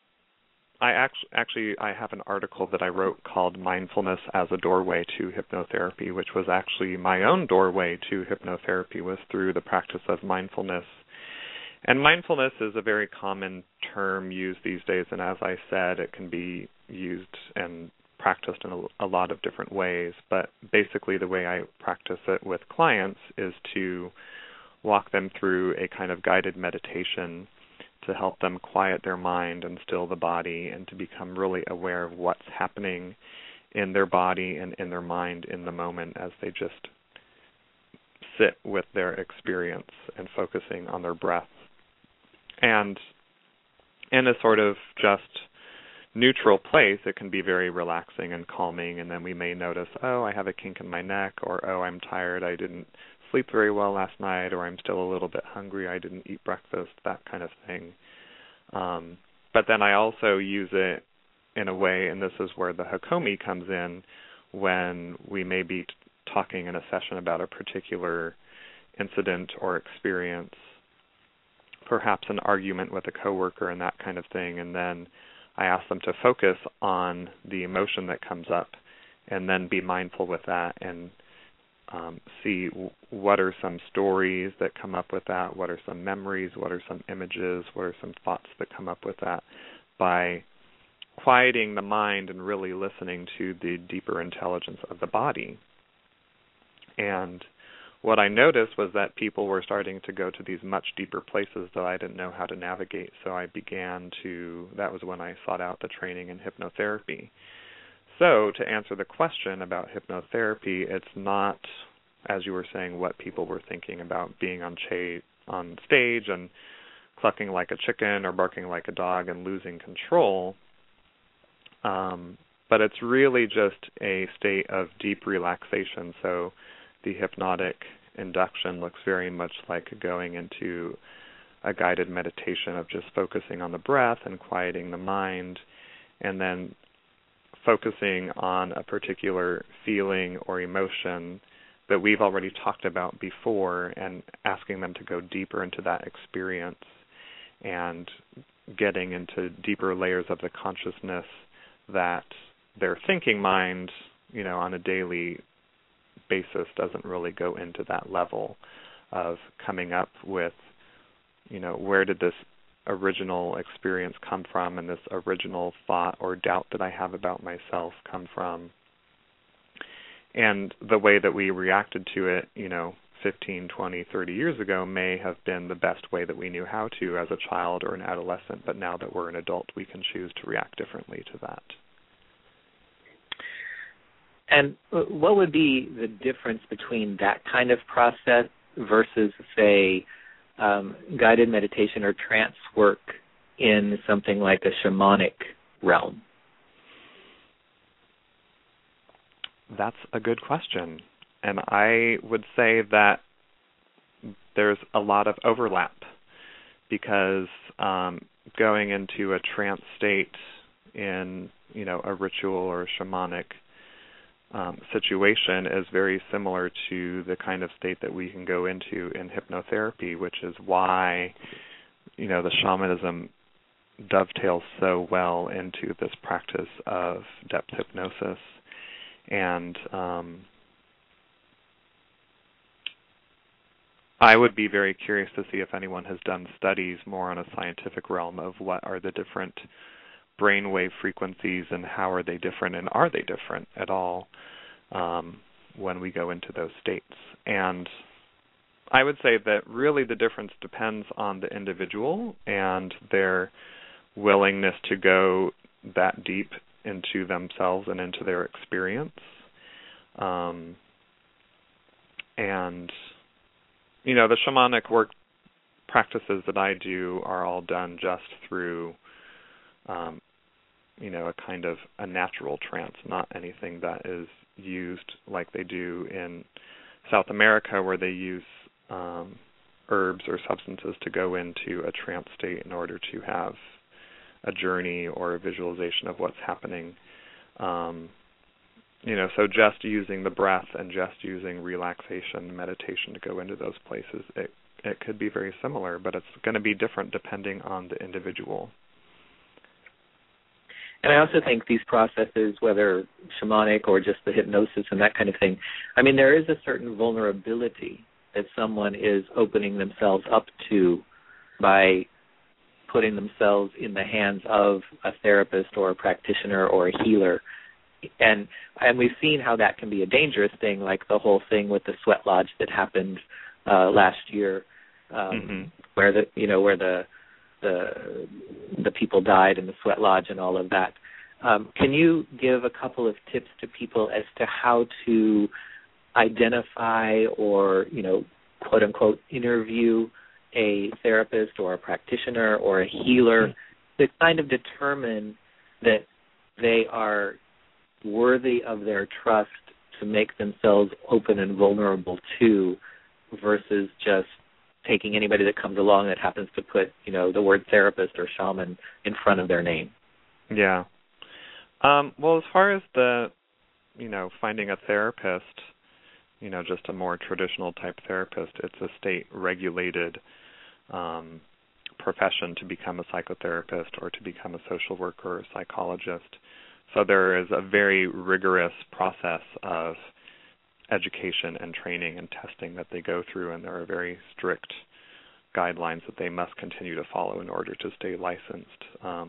I have an article that I wrote called Mindfulness as a Doorway to Hypnotherapy, which was actually my own doorway to hypnotherapy, was through the practice of mindfulness. And mindfulness is a very common term used these days, and as I said, it can be used and practiced in a lot of different ways. But basically the way I practice it with clients is to walk them through a kind of guided meditation to help them quiet their mind and still the body, and to become really aware of what's happening in their body and in their mind in the moment as they just sit with their experience and focusing on their breath. And in a sort of just neutral place, it can be very relaxing and calming, and then we may notice, oh, I have a kink in my neck, or oh, I'm tired, I didn't sleep very well last night, or I'm still a little bit hungry, I didn't eat breakfast, that kind of thing. But then I also use it in a way, and this is where the Hakomi comes in, when we may be talking in a session about a particular incident or experience, perhaps an argument with a coworker and that kind of thing, and then I ask them to focus on the emotion that comes up and then be mindful with that and see what are some stories that come up with that, what are some memories, what are some images, what are some thoughts that come up with that, by quieting the mind and really listening to the deeper intelligence of the body. And what I noticed was that people were starting to go to these much deeper places that I didn't know how to navigate, so that was when I sought out the training in hypnotherapy. So to answer the question about hypnotherapy, it's not, as you were saying, what people were thinking about being on stage and clucking like a chicken or barking like a dog and losing control, but it's really just a state of deep relaxation. So the hypnotic induction looks very much like going into a guided meditation of just focusing on the breath and quieting the mind, and then focusing on a particular feeling or emotion that we've already talked about before, and asking them to go deeper into that experience and getting into deeper layers of the consciousness that their thinking mind, on a daily basis doesn't really go into that level of coming up with, where did this original experience come from, and this original thought or doubt that I have about myself come from. And the way that we reacted to it, 15, 20, 30 years ago may have been the best way that we knew how to as a child or an adolescent, but now that we're an adult, we can choose to react differently to that. And what would be the difference between that kind of process versus, say, guided meditation or trance work in something like a shamanic realm? That's a good question. And I would say that there's a lot of overlap because going into a trance state in, a ritual or a shamanic situation is very similar to the kind of state that we can go into in hypnotherapy, which is why, the shamanism dovetails so well into this practice of depth hypnosis. And I would be very curious to see if anyone has done studies more on a scientific realm of what are the different brainwave frequencies and how are they different, and are they different at all when we go into those states. And I would say that really the difference depends on the individual and their willingness to go that deep into themselves and into their experience. And, the shamanic work practices that I do are all done just through, a kind of a natural trance, not anything that is used like they do in South America where they use herbs or substances to go into a trance state in order to have a journey or a visualization of what's happening. So just using the breath and just using relaxation, meditation to go into those places, it could be very similar, but it's going to be different depending on the individual. And I also think these processes, whether shamanic or just the hypnosis and that kind of thing, there is a certain vulnerability that someone is opening themselves up to by putting themselves in the hands of a therapist or a practitioner or a healer. And we've seen how that can be a dangerous thing, like the whole thing with the sweat lodge that happened last year, where the people died in the sweat lodge and all of that. Can you give a couple of tips to people as to how to identify or, quote unquote, interview a therapist or a practitioner or a healer to kind of determine that they are worthy of their trust to make themselves open and vulnerable to, versus just taking anybody that comes along that happens to put, the word therapist or shaman in front of their name? Yeah. Well, as far as the, finding a therapist, just a more traditional type therapist, it's a state-regulated profession to become a psychotherapist or to become a social worker or a psychologist. So there is a very rigorous process of education and training and testing that they go through, and there are very strict guidelines that they must continue to follow in order to stay licensed.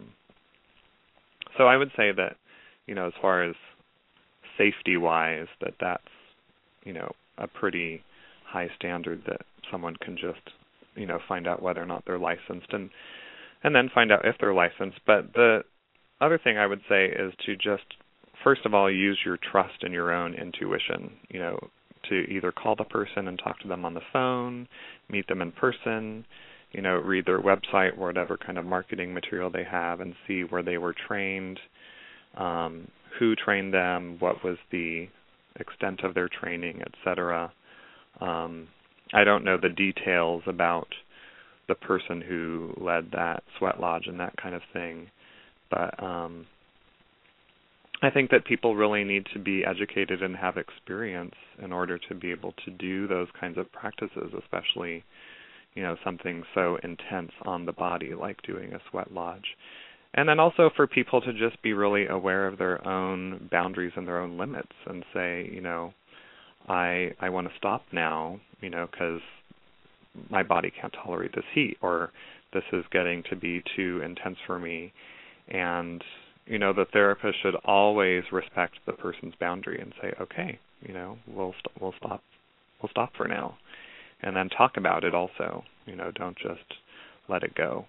So I would say that, as far as safety-wise, that's, a pretty high standard that someone can just, find out whether or not they're licensed and then find out if they're licensed. But the other thing I would say is to just, first of all, use your trust in your own intuition, to either call the person and talk to them on the phone, meet them in person, read their website, whatever kind of marketing material they have, and see where they were trained, who trained them, what was the extent of their training, etc. I don't know the details about the person who led that sweat lodge and that kind of thing, but I think that people really need to be educated and have experience in order to be able to do those kinds of practices, especially, something so intense on the body like doing a sweat lodge. And then also for people to just be really aware of their own boundaries and their own limits and say, I want to stop now, because my body can't tolerate this heat, or this is getting to be too intense for me. And, the therapist should always respect the person's boundary and say, okay, we'll stop for now. and then talk about it also. Don't just let it go.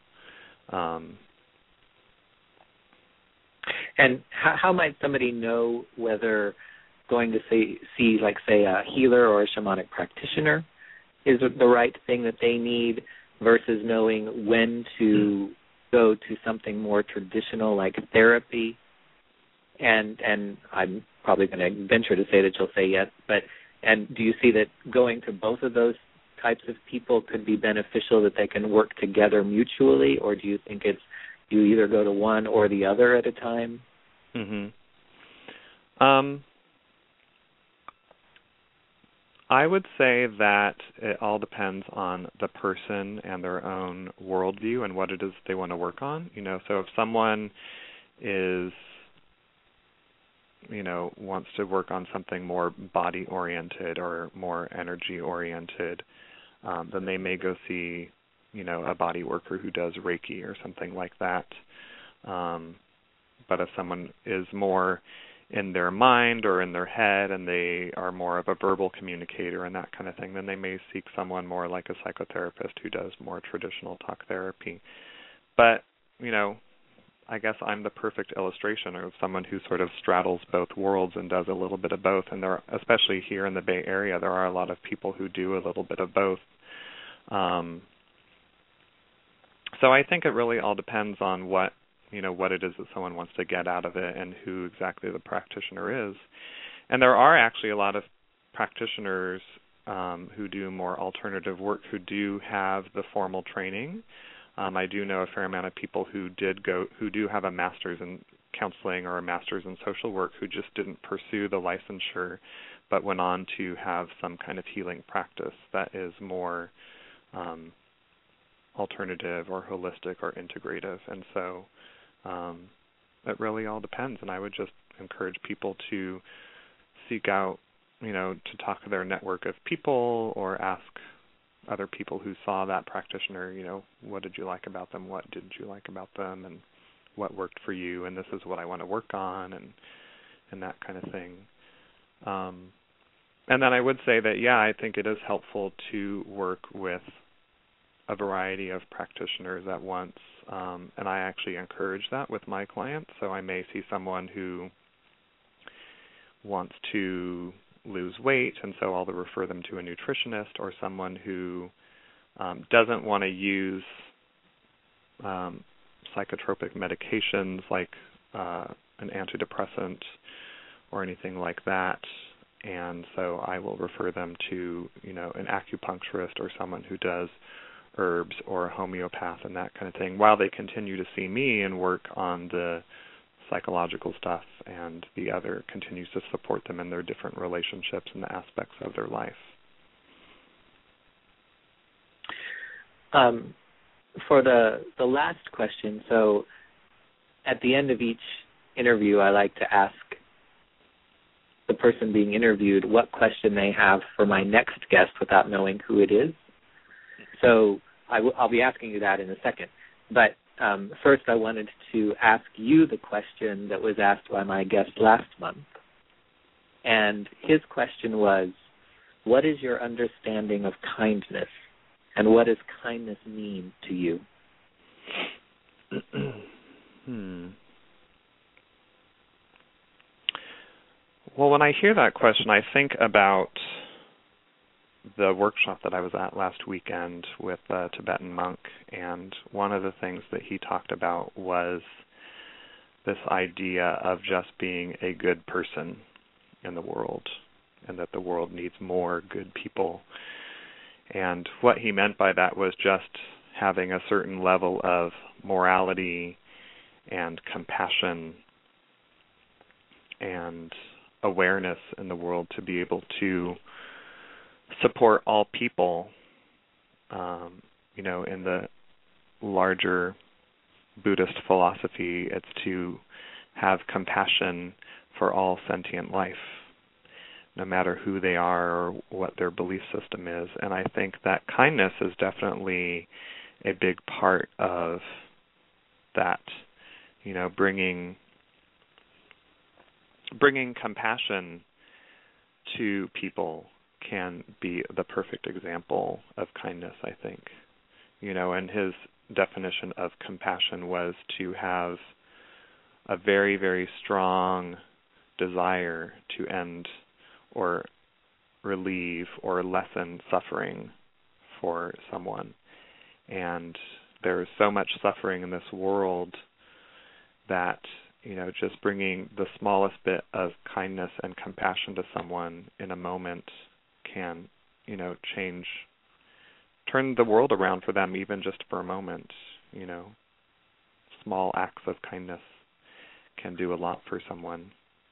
And how might somebody know whether going to see, like, say, a healer or a shamanic practitioner is the right thing that they need versus knowing when to go to something more traditional like therapy? And I'm probably going to venture to say that you'll say yes, and do you see that going to both of those types of people could be beneficial, that they can work together mutually, or do you think it's you either go to one or the other at a time? I would say that it all depends on the person and their own worldview and what it is they want to work on. So if someone is, wants to work on something more body-oriented or more energy-oriented, then they may go see, a body worker who does Reiki or something like that. But if someone is more in their mind or in their head and they are more of a verbal communicator and that kind of thing, then they may seek someone more like a psychotherapist who does more traditional talk therapy. But, I guess I'm the perfect illustration of someone who sort of straddles both worlds and does a little bit of both. And there, especially here in the Bay Area, there are a lot of people who do a little bit of both. So I think it really all depends on what it is that someone wants to get out of it and who exactly the practitioner is. And there are actually a lot of practitioners who do more alternative work who do have the formal training. I do know a fair amount of people who do have a master's in counseling or a master's in social work who just didn't pursue the licensure but went on to have some kind of healing practice that is more alternative or holistic or integrative. And so it really all depends, and I would just encourage people to seek out, to talk to their network of people or ask other people who saw that practitioner, what did you like about them, what didn't you like about them, and what worked for you, and this is what I want to work on, and that kind of thing. And then I would say that, I think it is helpful to work with a variety of practitioners at once, and I actually encourage that with my clients. So I may see someone who wants to lose weight, and so I'll refer them to a nutritionist, or someone who doesn't want to use psychotropic medications like an antidepressant or anything like that, and so I will refer them to an acupuncturist or someone who does herbs or a homeopath and that kind of thing, while they continue to see me and work on the psychological stuff, and the other continues to support them in their different relationships and the aspects of their life. For the last question, so at the end of each interview, I like to ask the person being interviewed what question they have for my next guest without knowing who it is. So I'll be asking you that in a second. But first I wanted to ask you the question that was asked by my guest last month. And his question was, what is your understanding of kindness? And what does kindness mean to you? Well, when I hear that question, I think about the workshop that I was at last weekend with a Tibetan monk, and one of the things that he talked about was this idea of just being a good person in the world, and that the world needs more good people. And what he meant by that was just having a certain level of morality and compassion and awareness in the world to be able to support all people. In the larger Buddhist philosophy, it's to have compassion for all sentient life, no matter who they are or what their belief system is. And I think that kindness is definitely a big part of that, bringing compassion to people can be the perfect example of kindness, I think. And his definition of compassion was to have a very, very strong desire to end or relieve or lessen suffering for someone. And there's so much suffering in this world that, just bringing the smallest bit of kindness and compassion to someone in a moment can, turn the world around for them, even just for a moment. Small acts of kindness can do a lot for someone.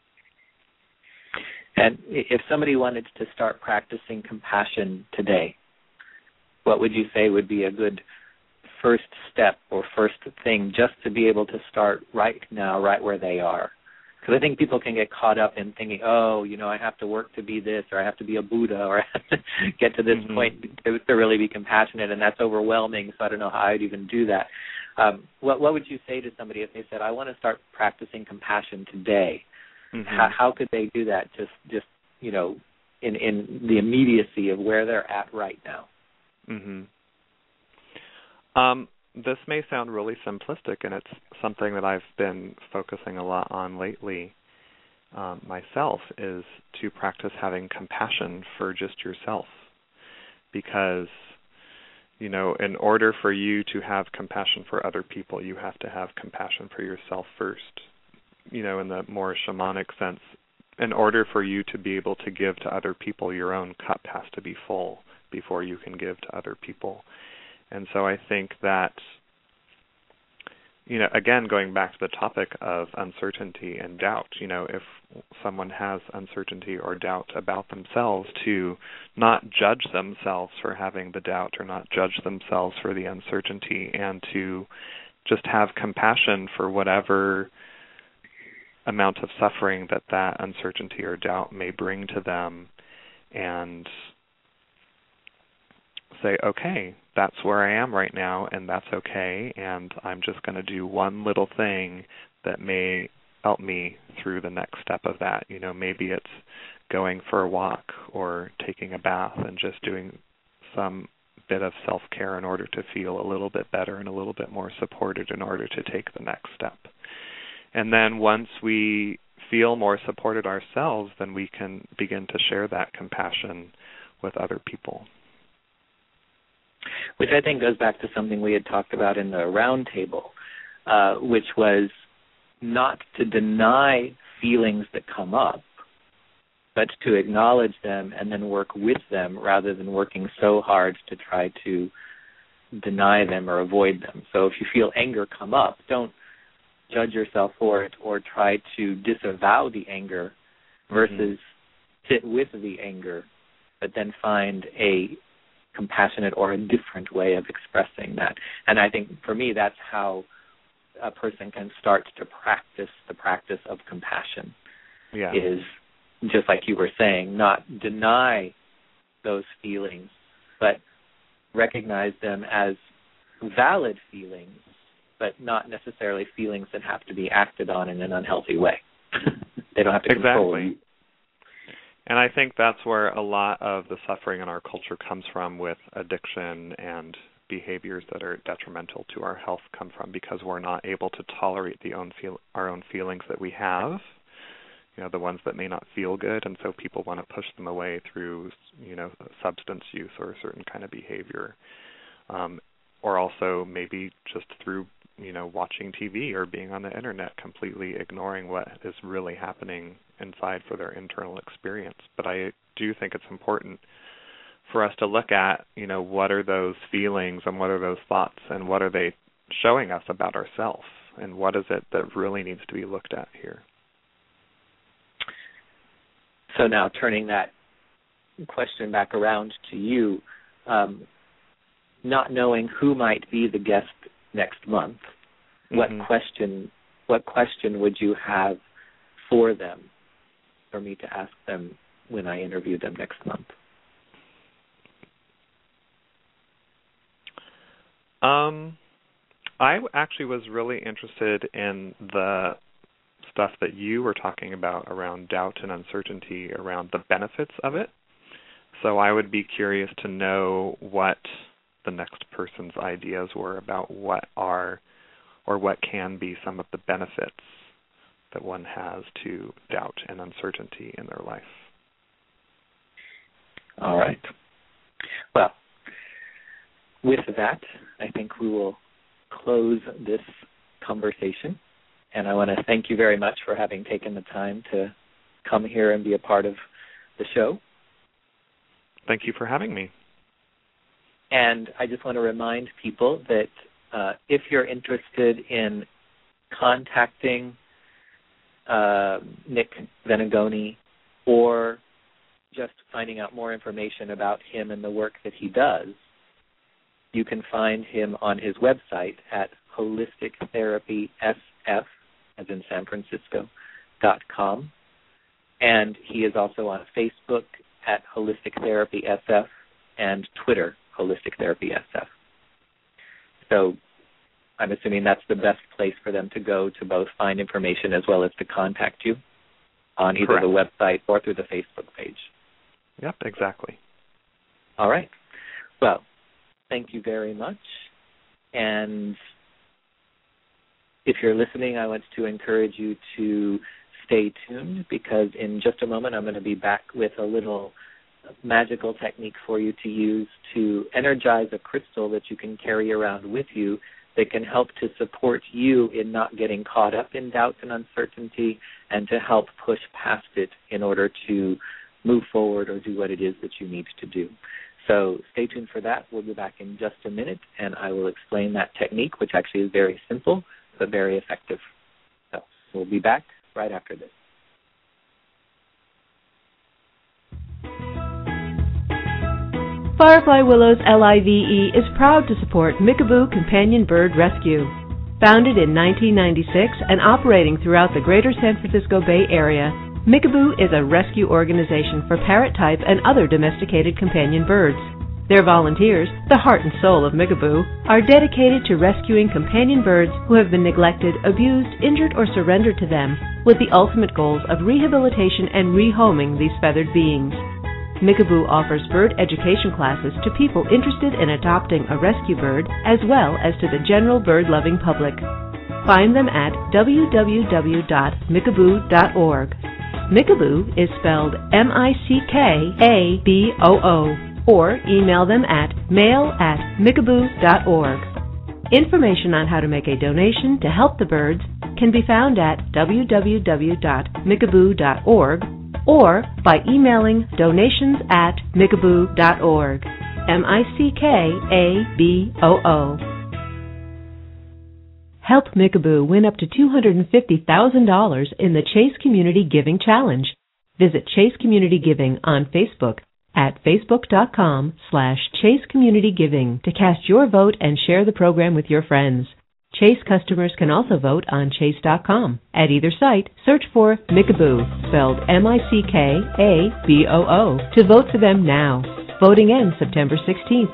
And if somebody wanted to start practicing compassion today, what would you say would be a good first step or first thing just to be able to start right now, right where they are? Because I think people can get caught up in thinking, I have to work to be this, or I have to be a Buddha, or I have to get to this point to really be compassionate, and that's overwhelming, so I don't know how I'd even do that. What would you say to somebody if they said, I want to start practicing compassion today? How could they do that just in the immediacy of where they're at right now? This may sound really simplistic, and it's something that I've been focusing a lot on lately myself, is to practice having compassion for just yourself. Because, in order for you to have compassion for other people, you have to have compassion for yourself first. In the more shamanic sense, in order for you to be able to give to other people, your own cup has to be full before you can give to other people. And so I think that, again, going back to the topic of uncertainty and doubt, if someone has uncertainty or doubt about themselves, to not judge themselves for having the doubt or not judge themselves for the uncertainty, and to just have compassion for whatever amount of suffering that uncertainty or doubt may bring to them, and say, okay, that's where I am right now, and that's okay, and I'm just going to do one little thing that may help me through the next step of that. Maybe it's going for a walk or taking a bath and just doing some bit of self-care in order to feel a little bit better and a little bit more supported in order to take the next step. And then once we feel more supported ourselves, then we can begin to share that compassion with other people. Which I think goes back to something we had talked about in the round table, which was not to deny feelings that come up, but to acknowledge them and then work with them rather than working so hard to try to deny them or avoid them. So if you feel anger come up, don't judge yourself for it or try to disavow the anger versus sit with the anger, but then find a compassionate or a different way of expressing that. And I think for me that's how a person can start to practice the practice of compassion. Is just like you were saying, not deny those feelings, but recognize them as valid feelings, but not necessarily feelings that have to be acted on in an unhealthy way. They don't have to control you. And I think that's where a lot of the suffering in our culture comes from, with addiction and behaviors that are detrimental to our health come from, because we're not able to tolerate our own feelings that we have, the ones that may not feel good, and so people want to push them away through, substance use or a certain kind of behavior, or also maybe just through, watching TV or being on the internet, completely ignoring what is really happening inside for their internal experience. But I do think it's important for us to look at, what are those feelings and what are those thoughts and what are they showing us about ourselves, and what is it that really needs to be looked at here. So now turning that question back around to you, not knowing who might be the guest next month, what question would you have for them, for me to ask them when I interview them next month? I actually was really interested in the stuff that you were talking about around doubt and uncertainty, around the benefits of it. so I would be curious to know what the next person's ideas were about what are or what can be some of the benefits that one has to doubt and uncertainty in their life. All right. Well, with that, I think we will close this conversation. And I want to thank you very much for having taken the time to come here and be a part of the show. Thank you for having me. And I just want to remind people that if you're interested in contacting Nick Venegoni or just finding out more information about him and the work that he does, you can find him on his website at holistictherapysf, as in San Francisco.com. And he is also on Facebook at Holistic Therapy SF and Twitter, Holistic Therapy SF. So I'm assuming that's the best place for them to go to both find information as well as to contact you on either Correct. the website or through the Facebook page. Yep, exactly. All right. Well, thank you very much. And if you're listening, I want to encourage you to stay tuned, because in just a moment I'm going to be back with a little magical technique for you to use to energize a crystal that you can carry around with you that can help to support you in not getting caught up in doubt and uncertainty, and to help push past it in order to move forward or do what it is that you need to do. So stay tuned for that. We'll be back in just a minute, and I will explain that technique, which actually is very simple but very effective. So we'll be back right after this. Firefly Willows LIVE is proud to support Mickaboo Companion Bird Rescue. Founded in 1996 and operating throughout the greater San Francisco Bay Area, Mickaboo is a rescue organization for parrot-type and other domesticated companion birds. Their volunteers, the heart and soul of Mickaboo, are dedicated to rescuing companion birds who have been neglected, abused, injured, or surrendered to them, with the ultimate goals of rehabilitation and rehoming these feathered beings. Mickaboo offers bird education classes to people interested in adopting a rescue bird, as well as to the general bird-loving public. Find them at www.mickaboo.org. Mickaboo is spelled Mickaboo, or email them at mail@mickaboo.org. Information on how to make a donation to help the birds can be found at www.mickaboo.org or by emailing donations@mickaboo.org. Mickaboo. Help Mickaboo win up to $250,000 in the Chase Community Giving Challenge. Visit Chase Community Giving on Facebook at facebook.com/Chase Community Giving to cast your vote and share the program with your friends. Chase customers can also vote on Chase.com. At either site, search for Mickaboo, spelled Mickaboo, to vote for them now. Voting ends September 16th.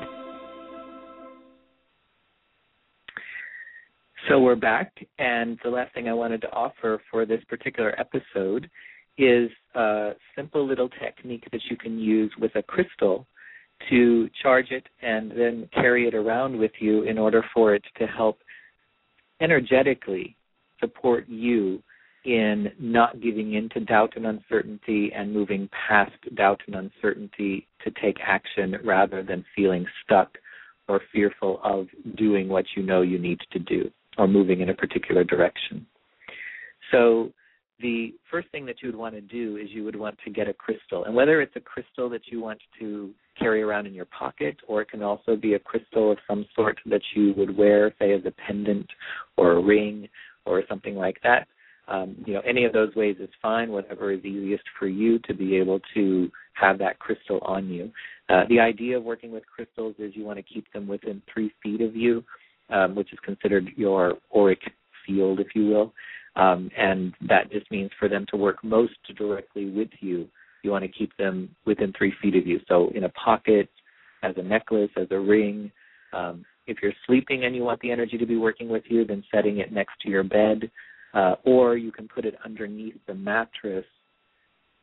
So we're back, and the last thing I wanted to offer for this particular episode is a simple little technique that you can use with a crystal to charge it and then carry it around with you in order for it to help energetically support you in not giving in to doubt and uncertainty and moving past doubt and uncertainty to take action rather than feeling stuck or fearful of doing what you know you need to do or moving in a particular direction. So the first thing that you would want to do is you would want to get a crystal. And whether it's a crystal that you want to carry around in your pocket, or it can also be a crystal of some sort that you would wear, say, as a pendant or a ring or something like that. Any of those ways is fine, whatever is easiest for you to be able to have that crystal on you. The idea of working with crystals is you want to keep them within 3 feet of you, which is considered your auric field, if you will. And that just means for them to work most directly with you, you want to keep them within 3 feet of you. So in a pocket, as a necklace, as a ring. If you're sleeping and you want the energy to be working with you, then setting it next to your bed. Or you can put it underneath the mattress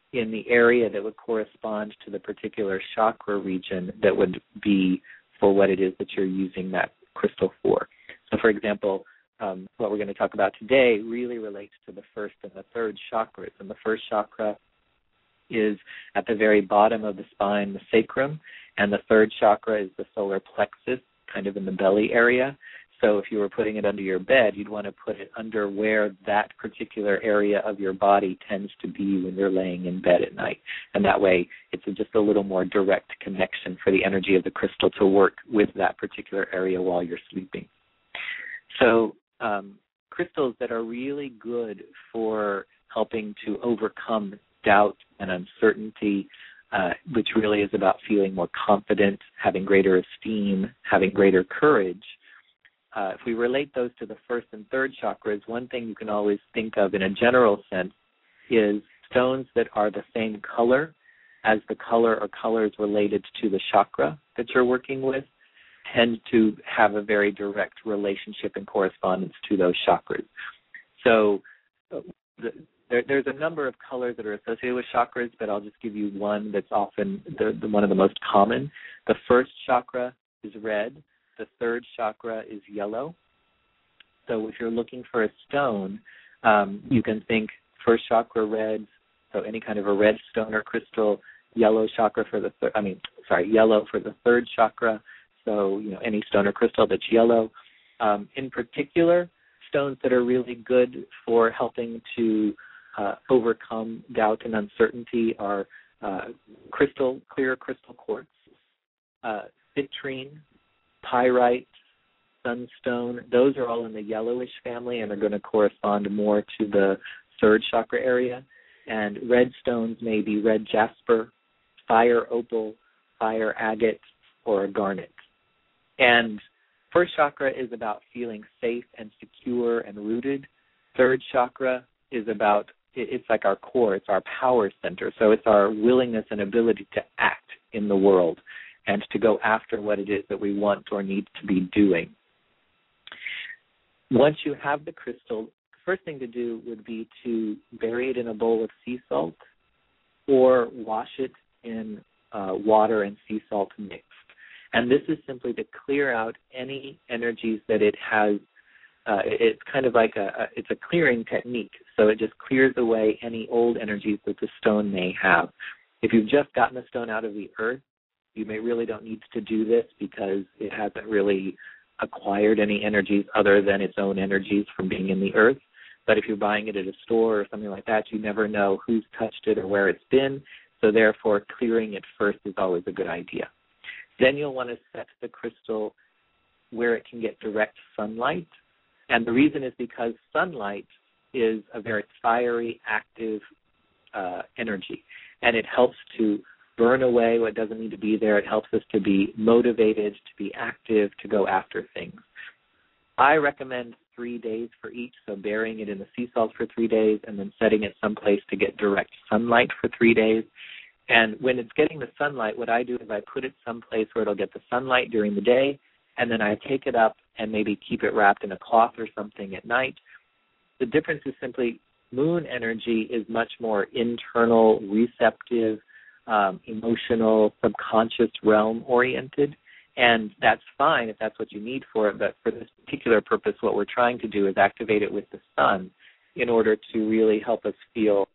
in the area that would correspond to the particular chakra region that would be for what it is that you're using that crystal for. So, for example, what we're going to talk about today really relates to the first and the third chakras. And the first chakra is at the very bottom of the spine, the sacrum, and the third chakra is the solar plexus, kind of in the belly area. So if you were putting it under your bed, you'd want to put it under where that particular area of your body tends to be when you're laying in bed at night. And that way, it's just a little more direct connection for the energy of the crystal to work with that particular area while you're sleeping. So crystals that are really good for helping to overcome doubt and uncertainty, which really is about feeling more confident, having greater esteem, having greater courage. If we relate those to the first and third chakras, one thing you can always think of in a general sense is stones that are the same color as the color or colors related to the chakra that you're working with tend to have a very direct relationship and correspondence to those chakras. So there's a number of colors that are associated with chakras, but I'll just give you one that's often the one of the most common. The first chakra is red. The third chakra is yellow. So if you're looking for a stone, you can think first chakra red, so any kind of a red stone or crystal, yellow chakra for the yellow for the third chakra. So any stone or crystal that's yellow. In particular, stones that are really good for helping to overcome doubt and uncertainty are clear crystal quartz, citrine, pyrite, sunstone. Those are all in the yellowish family and are going to correspond more to the third chakra area. And red stones may be red jasper, fire opal, fire agate, or a garnet. And first chakra is about feeling safe and secure and rooted. Third chakra is about, it's like our core, it's our power center. So it's our willingness and ability to act in the world and to go after what it is that we want or need to be doing. Once you have the crystal, the first thing to do would be to bury it in a bowl of sea salt or wash it in water and sea salt mixed. And this is simply to clear out any energies that it has. It's kind of like it's a clearing technique. So it just clears away any old energies that the stone may have. If you've just gotten the stone out of the earth, you really don't need to do this because it hasn't really acquired any energies other than its own energies from being in the earth. But if you're buying it at a store or something like that, you never know who's touched it or where it's been. So therefore, clearing it first is always a good idea. Then you'll want to set the crystal where it can get direct sunlight. And the reason is because sunlight is a very fiery, active energy. And it helps to burn away what doesn't need to be there. It helps us to be motivated, to be active, to go after things. I recommend 3 days for each, so burying it in the sea salt for 3 days and then setting it someplace to get direct sunlight for 3 days. And when it's getting the sunlight, what I do is I put it someplace where it'll get the sunlight during the day, and then I take it up and maybe keep it wrapped in a cloth or something at night. The difference is simply moon energy is much more internal, receptive, emotional, subconscious realm oriented, and that's fine if that's what you need for it, but for this particular purpose, what we're trying to do is activate it with the sun in order to really help us feel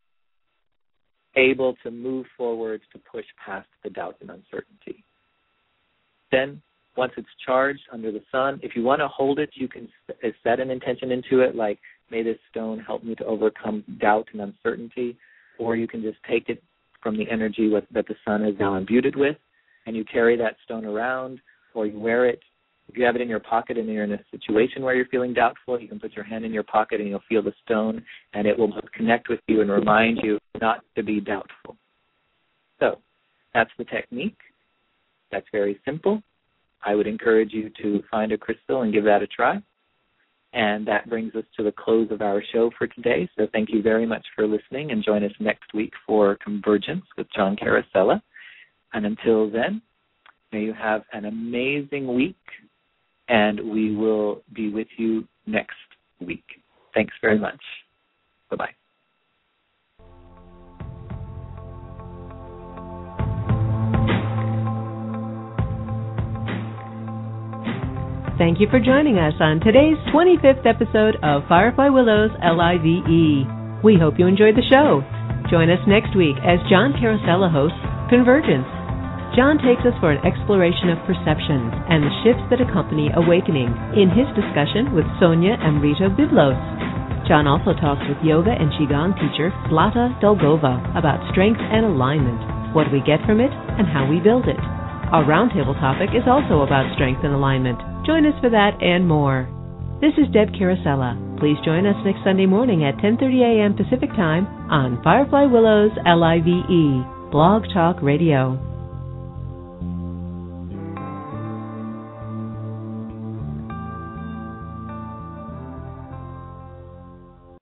able to move forward, to push past the doubt and uncertainty. Then, once it's charged under the sun, if you want to hold it, you can set an intention into it, like, may this stone help me to overcome doubt and uncertainty, or you can just take it from the energy that the sun is now imbued it with, and you carry that stone around, or you wear it. If you have it in your pocket and you're in a situation where you're feeling doubtful, you can put your hand in your pocket and you'll feel the stone, and it will connect with you and remind you not to be doubtful. So that's the technique. That's very simple. I would encourage you to find a crystal and give that a try. And that brings us to the close of our show for today. So thank you very much for listening, and join us next week for Convergence with John Carosella. And until then, may you have an amazing week, and we will be with you next week. Thanks very much. Bye-bye. thank you for joining us on today's 25th episode of Firefly Willows LIVE. We hope you enjoyed the show. Join us next week as John Carosella hosts Convergence. John takes us for an exploration of perception and the shifts that accompany awakening in his discussion with Sonia Amrito Biblos. John also talks with yoga and qigong teacher Zlata Dolgova about strength and alignment, what we get from it, and how we build it. Our roundtable topic is also about strength and alignment. Join us for that and more. This is Deb Carosella. Please join us next Sunday morning at 10:30 a.m. Pacific Time on Firefly Willows LIVE, Blog Talk Radio.